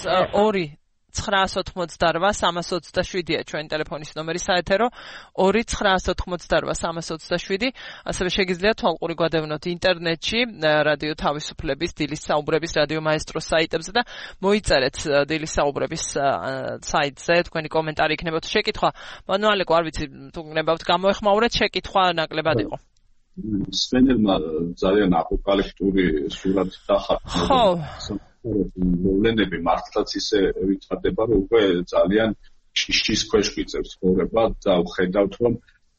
A: 2-988-327-ია ჩვენი ტელეფონის ნომერი საეთერო 2-988-327 ასევე შეგიძლიათ თვალყური გვადევნოთ ინტერნეტში რადიო თავისუფლების დილის საუბრების რადიო მაესტროს საიტებზე და მოიწერეთ დილის საუბრების საიტზე თქვენი კომენტარი იქნება თუ შეკითხვა მანუალეკო არ ვიცი თუ გნებავთ გამოეხმაურეთ შეკითხვა ნაკლებად იყო
B: სვენელმა ძალიან აპოკალიფტური სურათი დახარჯა ხო მოვლენები მართლაც ისე ვითარდება რომ უკვე ძალიან შიშის ქვეშ ვიწევს ცხოვრება და ვხედავთ რომ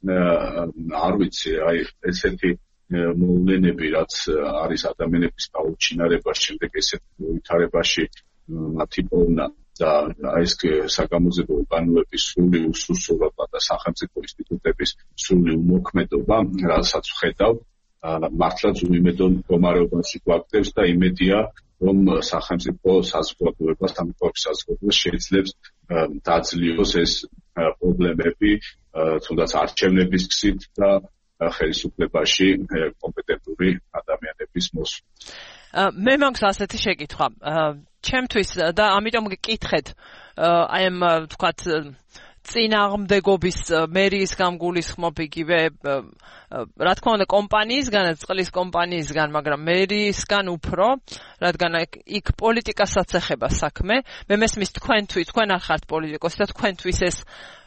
B: არ ვიცი აი ესეთი მოვლენები რაც არის ადამიანების გაუჩინარება შემდეგ ესეთ ვითარებაში მათი პოვნა და ეს საგამოძიებო ორგანოების სრული უსუსურობა და სახელმწიფო ინსტიტუტების სრული უმოქმედობა რასაც ვხედავ მართლაც უიმედო მდგომარეობაში გვაგდებს და იმედია რომ სახელმწიფო საზოგადოება საზოგადოება შეიძლება დაძლიოს ეს პრობლემები თუნდაც არჩევნების გზით და ხელისუფლებაში კომპეტენტური ადამიანების მოსვლა
A: მე მაქვს ასეთი შეკითხვა ჩემთვის და ამიტომ გკითხეთ აი ამ თქვათ წინააღმდეგობის მერიის გამგულისხმობ იგივე რა თქმა უნდა კომპანიისგანაც წყლის კომპანიისგან მაგრამ მერიისგან უფრო რადგან იქ პოლიტიკასაც ეხება საქმე მე მესმის თქვენ არ ხართ პოლიტიკოსი და თქვენთვის ეს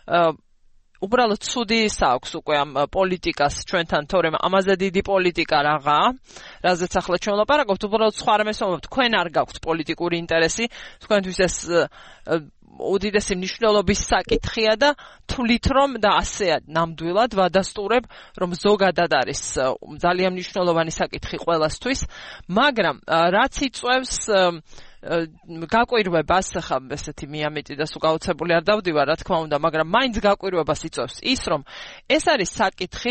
A: უბრალოდ ცუდი საქვს უკვე ამ პოლიტიკას ჩვენთან თორემ ამაზე დიდი პოლიტიკა რაღაცა რაზეც ახლა ჩვენ ვლაპარაკობთ უბრალოდ სხვა რამეს ვამბობთ თქვენ არ გაქვთ პოლიტიკური ინტერესი თქვენთვის ეს უდიდესი მნიშვნელობის საკითხია და თვლით რომ და ასე ნამდვილად ვადასტურებ რომ ზოგადად არის ძალიან მნიშვნელოვანი საკითხი ყველასთვის მაგრამ რაც იწვევს გაკვირვებას ხა ესეთი მიამიტი და სულ გაუცებული არ დავდივარ რა თქმა უნდა მაგრამ მაინც გაკვირვებას იწვევს ის რომ ეს არის საკითხი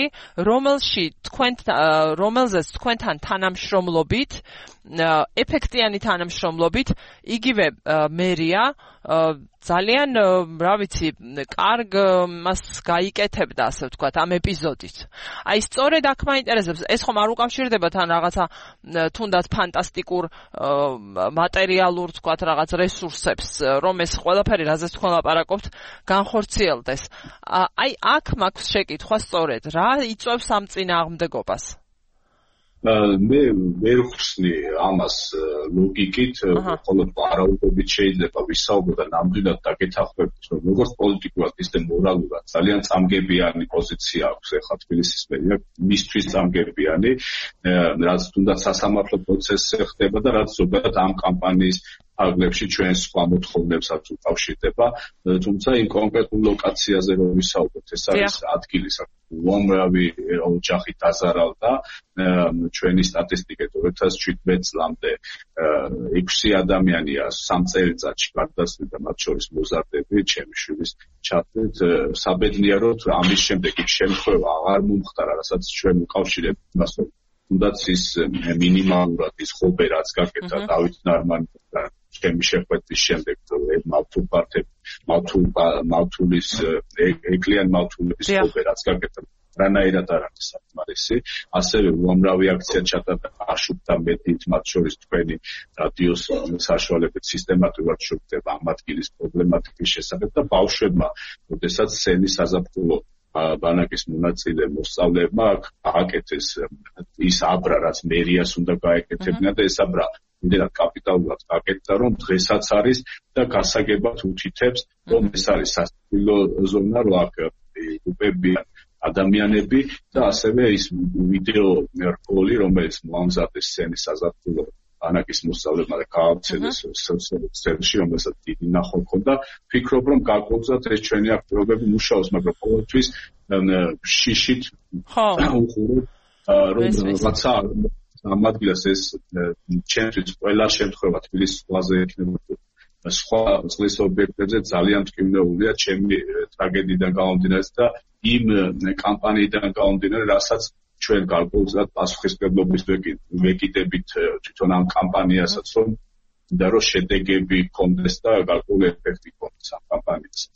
A: რომელზეც თქვენთან თანამშრომლობით ეფექტიანი თანამშრომლობით იგივე მერია ძალიან რა ვიცი კარგ მას გაიკეთებდა ასე ვთქვათ ამ ეპიზოდით აი სწორედ აქ მაინტერესებს ეს ხომ არ უკავშირდება თან რაღაცა თუნდაც ფანტასტიკურ მატერიალურ ვთქვათ რაღაც რესურსებს რომ ეს ყველაფერი რაზეც თქვენ ლაპარაკობთ განხორციელდეს აი აქ მაქვს შეკითხვა სწორედ რა იწვევს ამ წინააღმდეგობას
B: მე ვერ ხსნი ამას ლოგიკით, მხოლოდ ვარაუდობით შეიძლება ვისაუბრო და ნამდვილად დაგეთანხმებით, რომ როგორც პოლიტიკურად, ისე მორალურად ძალიან წამგებიანი პოზიცია აქვს ახლა თბილისის მერია, მისთვის წამგებიანი, რაც თუნდაც სასამართლო პროცესზე ხდება და რაც ზოგადად ამ კამპანიის აგლებში ჩვენ სხვა მოთხოვნებსაც უკავშირდება, თუმცა იმ კონკრეტულ ლოკაციაზე რომ ვისაუბროთ, ეს არის ადგილი უამრავი ოჯახი დაზარავდა ჩვენი სტატისტიკით 2017 წლამდე 6 ადამიანია 3 წელიწადში გარდაცვლილი მათ შორის მოზარდები ჩემი შვილის ჩათვლით საბედნიეროდ ამის შემდეგ იქ შემთხვევა აღარ მომხდარა რასაც ჩვენ უკავშირებთ იმას რომ თუნდაც ის მინიმალურად ის ხობე რაც გაკეთა დავით ნარმანთან ჩემი შეხვედრის შემდეგ მავთულის ეკლიან მავთულების ხობე რაც გაკეთა რანაირად არ არის საკმარისი ასევე უამრავი აქცია ჩატარდა აშუქთა მეტით მათ შორის თქვენი რადიოს საშუალებით სისტემატურად შევხვდება ამ ადგილის პრობლემატიკის შესახებ და ბავშვებმა როდესაც სენის საზაფხულო ბანაკის მონაწილე მოსწავლეებმა გააკეთეს ის აბრა რაც მერიას უნდა გაეკეთებინა და ეს აბრა იმდენად კაპიტალურად გაკეთდა რომ დღესაც არის და გასაგებად უთითებს რომ ეს არის სასტიკილო ზონა რომ აქ ჯგუფები ადამიანები და ასევე ის ვიდეო როლი რომელიც მოამზადეს სენის საზაფხულო ბანაკის მოსწავლეებმა და გაავრცელეს სოციალურ რომელსაც დიდი ნახვა ჰქონდა ფიქრობ რომ გაგვგზავთ ეს ჩვენი აქტივობები მუშაობს მაგრამ ყოველთვის შიშით უყურებ რომ რაღაცა ამ ადგილას ეს ჩემთვის ყველა შემთხვევა თბილისის ზღვაზე ექნება სხვა წყლის ობიექტებზე ძალიან მტკივნეულია ჩემი ტრაგედიიდან გამომდინარე და იმ კამპანიიდან გამომდინარე, რასაც ჩვენ გარკვეულწილად პასუხისმგებლობის ვეკიდებით თვითონ ამ კამპანიასაც, რომ და რომ შედეგები გქონდეს და გარკვეული ეფექტი გქონდეს ამ კამპანიასაც.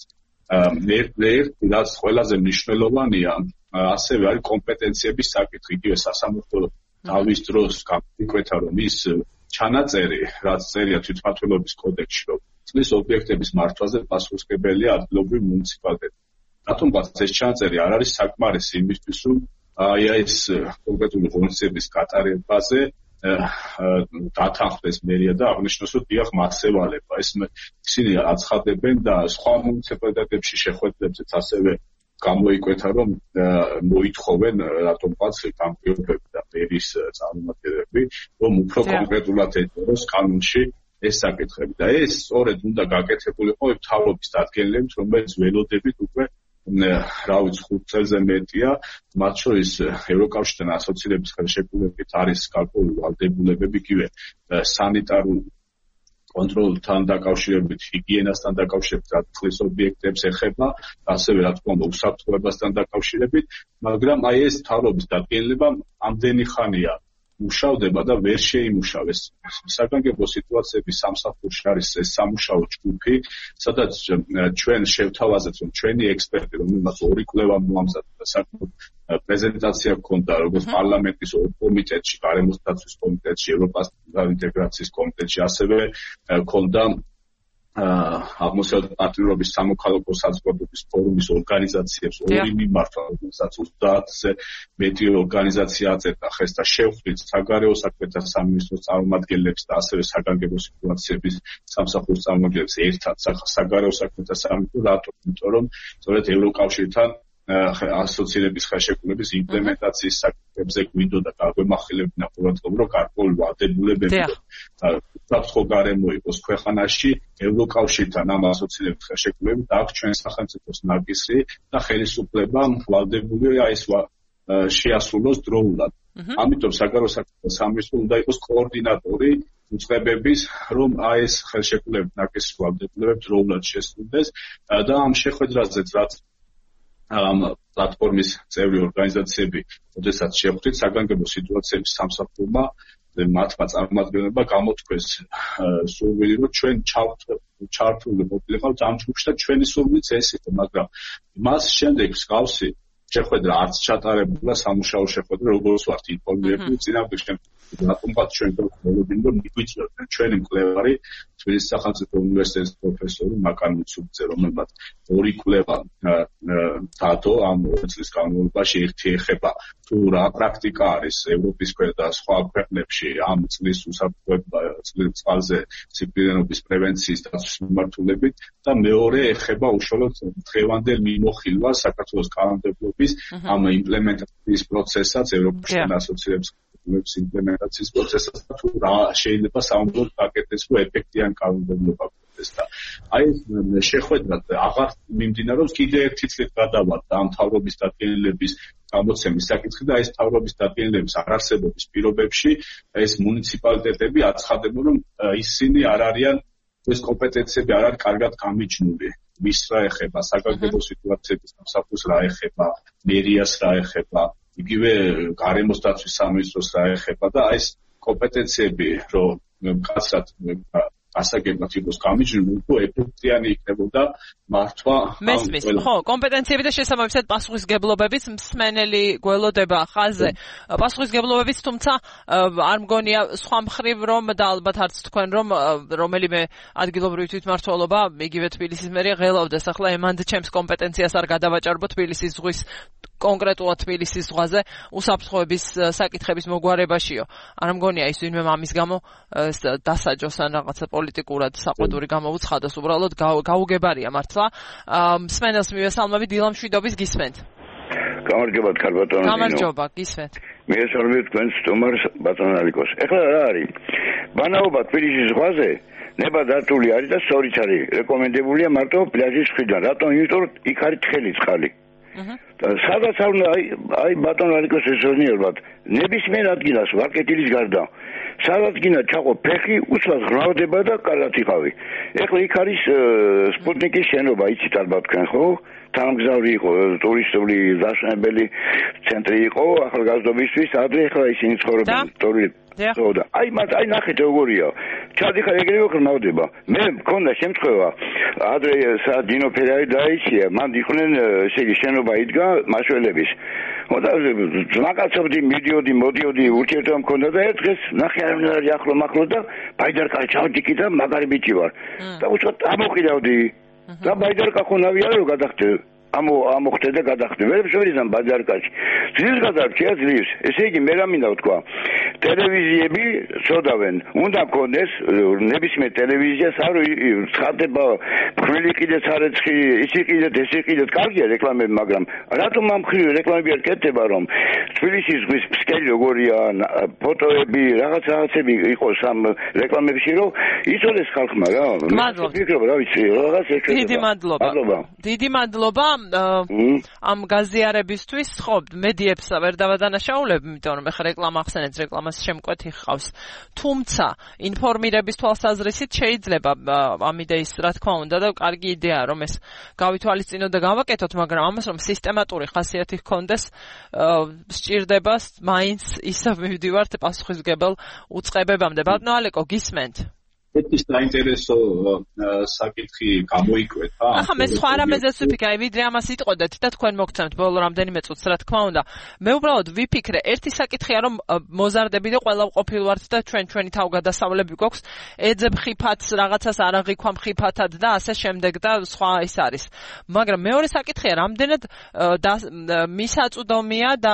B: რაც ყველაზე მნიშვნელოვანია, ასევე არის კომპეტენციების საკითხი, იგივე სასამართლო დავის დროს გამიკვეთა, რომ ის ჩანაწერი, რაც წერია თვითმმართველობის კოდექსში, რომ წყლის ობიექტების მართვაზე პასუხისმგებელია ადგილობრივი მუნიციპალიტეტი. რატომღაც ეს ჩანაწერი არ არის საკმარისი იმისთვის, რომ ეს კონკრეტული ღონისძიების გატარებაზე დათანხმდეს მერია და აღნიშნოს, რომ დიახ, მასზე ვალება. ისინი აცხადებენ და სხვა მუნიციპალიტეტებში შეხვედრებზეც ასევე გამოიკვეთა, რომ მოითხოვენ რატომღაც გამგეობები და მერის წარმომადგენლები, რომ უფრო კონკრეტულად ეწოდოს კანონში ეს საკითხები. და ეს სწორედ უნდა გაკეთებულიყო მთავრობის დადგენილებით, რომელიც ველოდებით უკვე რა ვიცი 5 წელზე მეტია, მათ შორის ევროკავშირთან ასოცირების ხელშეკრულებით არის გარკვეული ვალდებულებები, იგივე სანიტარულ კონტროლთან დაკავშირებით, ჰიგიენასთან დაკავშირებით, რაც წყლის ობიექტებს ეხება, ასევე რა თქმა უნდა უსაფრთხოებასთან დაკავშირებით, მაგრამ ეს მთავრობის დადგენილება ამდენი ხანია მუშავდება და ვერ შეიმუშავეს. საგანგებო სიტუაციების სამსახურში არის ეს სამუშაო ჯგუფი, სადაც ჩვენ შევთავაზეთ, რომ ჩვენი ექსპერტი, რომელმაც 2 კვლევა მოამზადა და საკუთარ პრეზენტაცია ჰქონდა როგორც პარლამენტის ორ კომიტეტში, გარემოს დაცვის კომიტეტში, ევროპასთან ინტეგრაციის კომიტეტში, ასევე ჰქონდა აღმოსავლეთ პარტნიორობის სამოქალაქო საზოგადოების ფორუმის ორგანიზაციებს, ორი მიმართვა, რომელსაც 30-ზე მეტი ორგანიზაცია აწევდა ხეს და შევხვდით საგარეო საქმეთა სამინისტროს წარმომადგენლებს და ასევე საგანგებო სიტუაციების სამსახურის წარმომადგენლებს ერთად საგარეო საქმეთა სამინისტრო, რატომ? იმიტომ რომ სწორედ ევროკავშირთან ასოცირების ხელშეკრულების იმპლემენტაციის საკითხებზე გვინდოდა გაგვემახვილებინა ყურადღება, რომ გარკვეული ვალდებულებები საფრთხო გარემო იყოს ქვეყანაში, ევროკავშირთან ამ ასოცირების ხელშეკრულებით აქვს ჩვენ სახელმწიფოს ნაკისრი და ხელისუფლება ვალდებულია ეს შეასრულოს დროულად. ამიტომ საგარეო საქმეთა სამინისტრო უნდა იყოს კოორდინატორი უწყებების, რომ ეს ხელშეკრულებით ნაკისრის ვალდებულებებს დროულად შესრულდეს და ამ შეხვედრაზეც რაც ამ პლატფორმის წევრი ორგანიზაციები, როდესაც შეხვდით საგანგებო სიტუაციების სამსახურმა, მათმა წარმომადგენლებმა გამოთქვეს სურვილი, რომ ჩვენ ჩართული ყოფილიყავთ ამ ჯგუფში და ჩვენი სურვილიც ეს იყო, მაგრამ მას შემდეგ მსგავსი შეხვედრა არც ჩატარებულა სამუშაო შეხვედრა, როგორც ვართ ინფორმირებული წინააღმდეგ რატომღაც ჩვენ გვეუბნებოდნენ, რომ მიგვიწევთ ჩვენი მკვლევარი თბილისის სახელმწიფო უნივერსიტეტის პროფესორი მაკარ მიცუძე, რომელმაც 2 კვლევა დადო ამ 2 წლის განმავლობაში, ერთი ეხება თუ რა პრაქტიკა არის ევროპის და სხვა ქვეყნებში ამ წლის წყალზე სიკვდილიანობის პრევენციის დაცვის მიმართულებით და მეორე ეხება უშუალოდ დღევანდელ მიმოხილვას საქართველოს კანონმდებლობის ამ იმპლემენტაციის პროცესსაც ევროპასთან ასოცირების იმპლემენტაციის პროცესას და თუ რა შეიძლება საუნდოდ პაკეტის რო ეფექტიანი კანონმდებლობა გქონდეს და აი ეს შეხვედრა აღარ მიმდინარეობს, კიდე ერთი წლით გადავარდა ამ მთავრობის დადგენილების გამოცემის საკითხი და ეს მთავრობის დადგენილების არარსებობის პირობებში ეს მუნიციპალიტეტები აცხადებენ, რომ ისინი არ არიან, ეს კომპეტენციები არ არის კარგად გამიჯნული. ვის რა ეხება, საგანგებო სიტუაციების სამსახურს რა ეხება, მერიას რა ეხება, იგივე გარემოს დაცვის სამინისტროს რა ეხება და ეს კომპეტენციები, რომ მკაცრად ასაგებად იყოს გამიჯნული, უფრო ეფექტიანი იქნებოდა მართვა.
A: მესმის, ხო, კომპეტენციები და შესაბამისად პასუხისგებლობებიც მსმენელი გველოდება ხაზზე. პასუხისგებლობებიც, თუმცა არ მგონია სხვა მხრივ, რომ და ალბათ არც თქვენ, რომ რომელიმე ადგილობრივი თვითმმართველობა, იგივე თბილისის მერია ღელავდეს, ახლა ემანდ ჩემს კომპეტენციას არ გადავაჭარბო თბილისის ზღვის კონკრეტულად თბილისის ზღვაზე უსაფრთხოების საკითხების მოგვარებაშიო. არ მგონია ის ვინმე ამის გამო დასაჯოს ან რაღაცა პოლიტიკურად საყვედური გამოუცხადოს, უბრალოდ გაუგებარია მართლა. მსმენელს მივესალმები, დილამ შვიდობის გისმენთ.
C: გამარჯობა ქარბატონო.
A: გამარჯობა, გისმენთ.
C: მივესალმებით თქვენს სტუმარს ბატონ ალიკოს. ეხლა რა არის? ბანაობა თბილისის ზღვაზე ნება დართული არის და სწორიც არის. რეკომენდებულია მარტო პლაჟის მხრიდან. რატომ? იმიტომ რომ იქ არის თხელი წყალი.
E: სადაც არ უნდა აი ბატონ ალიკოს ესონიერებად ნებისმიერ ადგილას ვარკეტილის გარდა სადაც გინდა ჩაყო ფეხი უცბად ღრმავდება და კარგად იყავი. ეხლა იქ არის სპუტნიკის შენობა, იცით ალბათ თქვენ ხო? თანამგზავრი იყო, ტურისტული დასვენებელი ცენტრი იყო ახალგაზრდობისთვის, ადრე ეხლა ისინი ცხოვრობენ და აი ნახეთ როგორია. ჩადიხარ ეგრევე ღრმავდება. მე მქონდა შემთხვევა, ადრე დინო ფერაი დაიჭია, მან იყვნენ ესე იგი შენობა იდგა მაშველების. და ზნაკაცობდი, მოდიოდი, ურთიერთობა მქონდა და ერთ დღეს ნახე არის ახლო და ბაიდარკა ჩავდიკი და მაგარი ბიჭი ვარ. და უცბად ამოყიდავდი. და ბაიდარკა ხონავია რომ გადახდე. ამოხდე და გადახდე. ვერ შევიდან ბაიდარკაში. ძირს გადარჩია ძირს. ესე იგი მე რა მინდა ვთქვა. ტელევიზიები წოდავენ. უნდა გქონდეს ნებისმიერ ტელევიზიას არ ცხადდება ფრილი კიდეც არ ეცხი, ისი კიდეთ, ესი კიდეთ. კარგია რეკლამები, მაგრამ რატომ ამ ხრივ რეკლამები არ კეთდება რომ თბილისის ზღვის ფსკერი როგორია, ფოტოები, რაღაცები იყოს ამ რეკლამებში რომ იცოდეს ხალხმა რა.
A: მადლობა.
E: რა ვიცი, რაღაც ეჭვება.
A: დიდი მადლობა. ამ გაზიარებისთვის ხო მედიებს ვერ დავადანაშაულებ, იმიტომ რომ ეხლა რეკლამა ახსენეთ, რეკლამას შემკვეთი ხავს. თუმცა ინფორმირების თვალსაზრისით შეიძლება ამ იდეის რა თქმა უნდა და კარგი იდეაა რომ ეს გავითვალისწინოთ და გავაკეთოთ, მაგრამ ამას რომ სისტემატური ხასიათი ჰქონდეს, სჭირდება მაინც ისევ მივდივართ პასუხისმგებელ უწყებებამდე. ბატონო ალეკო, გისმენთ?
B: ეს საინტერესო საკითხი გამოიკვეთა.
A: ახლა მე სხვა რამეზეც ვიფიქრე, ვიდრე ამას იტყოდეთ და თქვენ მოგცემთ ბოლო რამდენიმე წუთს, რა თქმა უნდა. მე უბრალოდ ვიფიქრე, ერთი საკითხია რომ მოზარდები და ყველა ყოფილვართ და ჩვენი თავგადასავლები გვაქვს, ეძებ ხიფათს, რაღაცას არ აღიქვამ ხიფათად და ასე შემდეგ და სხვა ის არის. მაგრამ მეორე საკითხია, რამდენად მისაწვდომია და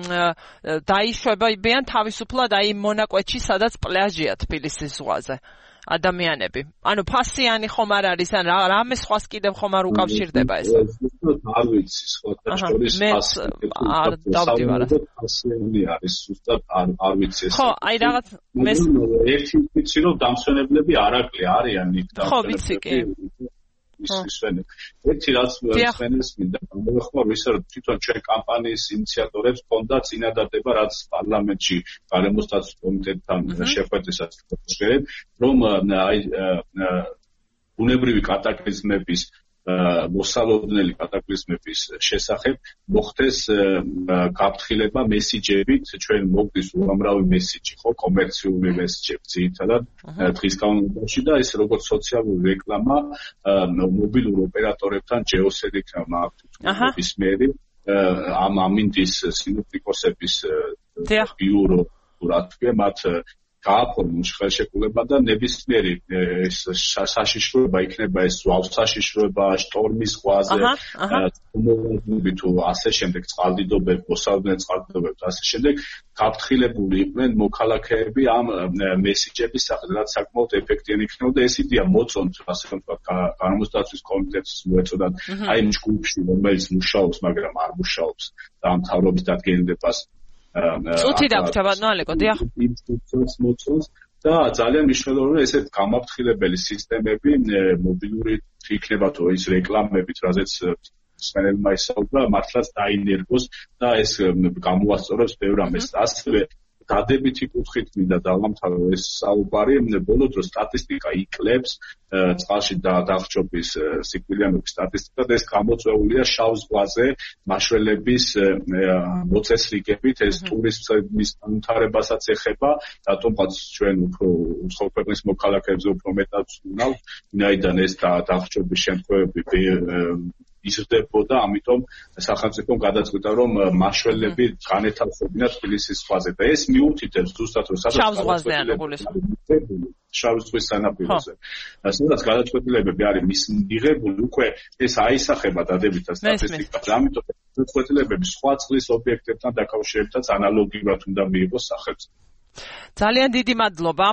A: დაიშვებიან თავისუფლად აი მონაკვეთში, სადაც პლაჟია თბილისის ზღვაზე. ადამიანები. ანუ ფასიანი ხომ არ არის, ან რამე სხვას კიდევ ხომ არ უკავშირდება ეს.
B: არ ვიცი, სხვა შორის
A: არ დავდივარ.
B: ფასიანი არის, ზუსტად არ ვიცი ეს.
A: ხო, აი რაღაც მე
B: ერთი ვიცი რომ დამსვენებლები არაკლი არიან იქ და
A: ხო, ვიცი კი.
B: ისვენებ. ერთი რაც სვენებს მინდა გამოვეხმარ ისე რომ თვითონ ჩვენ კამპანიის ინიციატორებს ჰქონდა წინადადება რაც პარლამენტში გარემოსტატუს კომიტეტთან შეხვედრისას შეერეთ რომ აი ბუნებრივი კატაკლიზმების მოსალოდნელი კატაკლიზმების შესახებ მოხდეს გაფრთხილება მესიჯებით ჩვენ მოგდის უამრავი მესიჯი ხო კომერციული მესიჯები ძირითადად დღის განმავლობაში და ეს როგორც სოციალური რეკლამა მობილურ ოპერატორებთან ჯეოსერიქმა აქვს მერი ამ ამინდის სინოპტიკოსების ბიურო რა თქმა მათ გააფორმოს ხელშეკრულება და ნებისმიერი ეს საშიშროება იქნება ეს საშიშროება შტორმის ზღვაზე თუმობები თუ ასე შემდეგ წყალდიდობები, მოსალოდნელ წყალდიდობები და ასე შემდეგ გაფრთხილებული იყვნენ მოქალაქეები ამ მესიჯების სახით, რაც საკმაოდ ეფექტიანი იქნებოდა და ეს იდეა მოწონთ ასე ვთქვათ გარემოსტატუს კომიტეტს მოეწოდათ აი იმ ჯგუფში რომელიც მუშაობს, მაგრამ არ მუშაობს და ამ თავრობის დადგენილებას
A: წუთი დაგვჭა ბატონო ალეკო, დიახ.
B: მოწონს და ძალიან მნიშვნელოვანია ესეთ გამაფრთხილებელი სისტემები მობილური იქნება თუ ის რეკლამებით, რაზეც სპენელმა ისაუბრა, მართლაც დაინერგოს და ეს გამოასწორებს ბევრ ამას. ასევე დადებითი კუთხით მინდა დავამთავრო ეს საუბარი, ბოლო დროს სტატისტიკა იკლებს წყალში დახჭობის სიკვდილიანობის სტატისტიკა და ეს გამოწვეულია შავ ზღვაზე მაშველების მოწესრიგებით, ეს ტურისტების განვითარებასაც ეხება, რატომღაც ჩვენ უფრო უცხო ქვეყნის მოქალაქეებზე უფრო მეტად ვუნავთ, ვინაიდან ეს დახჭობის შემთხვევები იზრდებოდა, ამიტომ სახელმწიფომ გადაწყვიტა, რომ მაშველები განეთავსებინათ თბილისის ზღვაზე და ეს მიუთითებს ზუსტად რომ
A: შავ ზღვაზე ანუ გულისხმობ.
B: შავ ზღვის სანაპიროზე. სადაც გადაწყვეტილებები არის მიღებული, უკვე ეს აისახება დადებითად სტატისტიკას. ამიტომ გადაწყვეტილებები სხვა წყლის ობიექტებთან დაკავშირებითაც ანალოგიურად უნდა მიიღოს სახელმწიფო.
A: ძალიან დიდი მადლობა.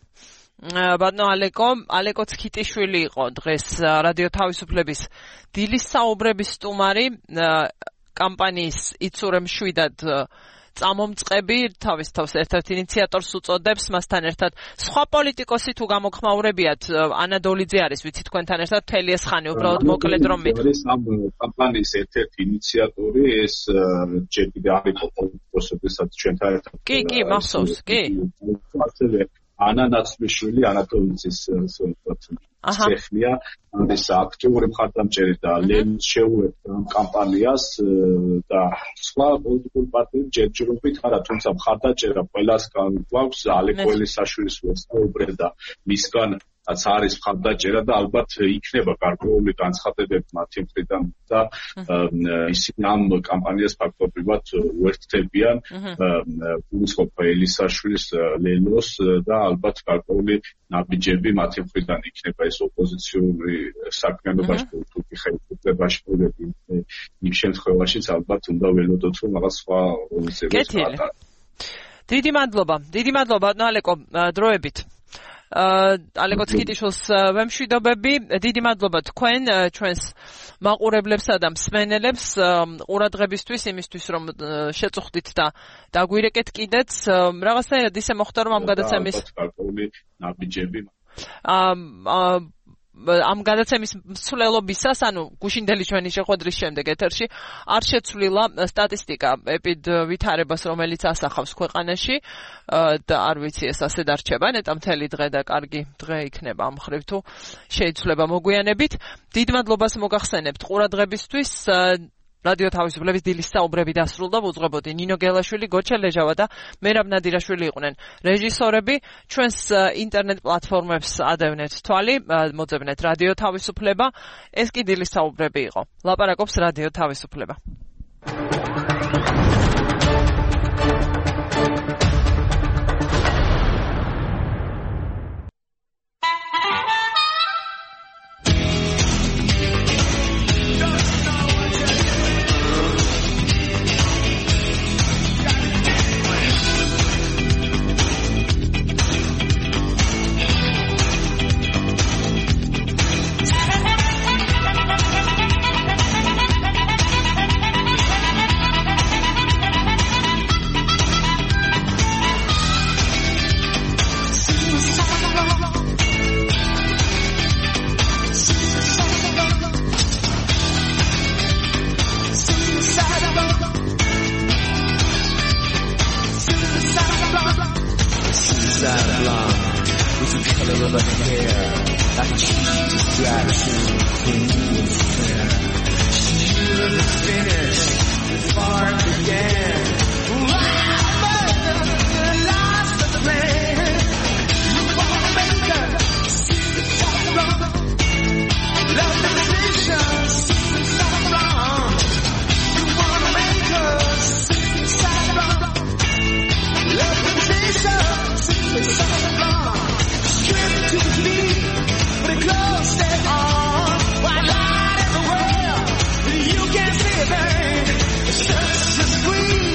A: ბატონო ალეკო ცქიტიშვილი იყო დღეს რადიო თავისუფლების დილის საუბრების სტუმარი კამპანიის იცურემ შვიდად წამომწყები თავის თავს ერთ-ერთ ინიციატორს უწოდებს მასთან ერთად. სხვა პოლიტიკოსი თუ გამოხმაურებიათ, ანა დოლიძე არის, ვიცი თქვენთან ერთად მთელი ეს ხანი, უბრალოდ მოკლედ რომ
B: არის ამ კამპანიის ერთ-ერთი ინიციატორი, ეს ჯერ კიდე არის პოლიტიკოსებისაც ჩვენთან ერთად.
A: კი, მახსოვს, კი.
B: ასევე ანა ნაცმიშვილი, ანატოლიძის შეხლია, ეს აქტიური მხარდამჭერი და ლენს შეუერთდა ამ კამპანიას და სხვა პოლიტიკური პარტიები ჯერჯერობით არა, თუმცა მხარდაჭერა ყველასგან გვაქვს, ალეკ ველისაშვილის ვესწაუბრე და მისგან რაც არის მხარდაჭერა და ალბათ იქნება გარკვეული განცხადებები მათი მხრიდან და ისინი ამ კამპანიას ფაქტობრივად უერთდებიან გულისხმობა ელისაშვილის ლელოს და ალბათ გარკვეული ნაბიჯები მათი მხრიდან იქნება ეს ოპოზიციური საქმიანობაში თუ კი ხელისუფლებაში მოვიდნენ იმ შემთხვევაშიც ალბათ უნდა ველოდოთ რომ რაღაც სხვა ოპოზიციების
A: გეტილი. დიდი მადლობა ნალეკო დროებით. ალეკო ცკიტიშვილს ვემშვიდობები. დიდი მადლობა თქვენ ჩვენს მაყურებლებსა და მსმენელებს ყურადღებისთვის, იმისთვის რომ შეწუხდით და დაგვირეკეთ კიდეც. რაღაცნაირად ისე მოხდა რომ ამ გადაცემის
B: ნაბიჯები
A: ამ გადაცემის მსვლელობისას, ანუ გუშინდელი ჩვენი შეხვედრის შემდეგ ეთერში არ შეცვლილა სტატისტიკა ვითარებას, რომელიც ასახავს ქვეყანაში და არ ვიცი ეს ასე დარჩება ნეტა მთელი დღე და კარგი დღე იქნება ამ ხრივ თუ შეიცვლება მოგვიანებით. დიდ მადლობას მოგახსენებთ ყურადღებისთვის. რადიო თავისუფლების დილის საუბრები დასრულდა. უძღვებოდი ნინო გელაშვილი, გოჩა ლეჟავა და მერაბ ნადირაშვილი იყვნენ რეჟისორები. ჩვენს ინტერნეტ პლატფორმებს ადევნეთ თვალი, მოძებნეთ რადიო თავისუფლება. ეს კი დილის საუბრები იყო. ლაპარაკობს რადიო თავისუფლება. Squeeze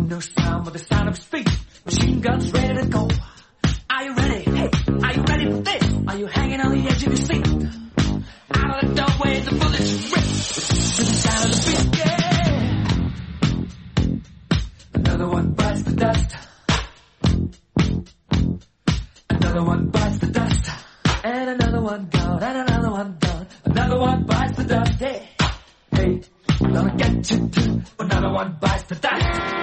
F: No sound but the sound of his feet. Machine guns ready to go. Are you ready? Hey, are you ready for this? Are you hanging on the edge of your seat? Out of the doorway, the bullets rip. To the sound of the beat, yeah. Another one bites the dust. Another one bites the dust. And another one gone, and another one gone. Another one bites the dust, hey. Hey, I'm gonna get you too. Another one bites the dust.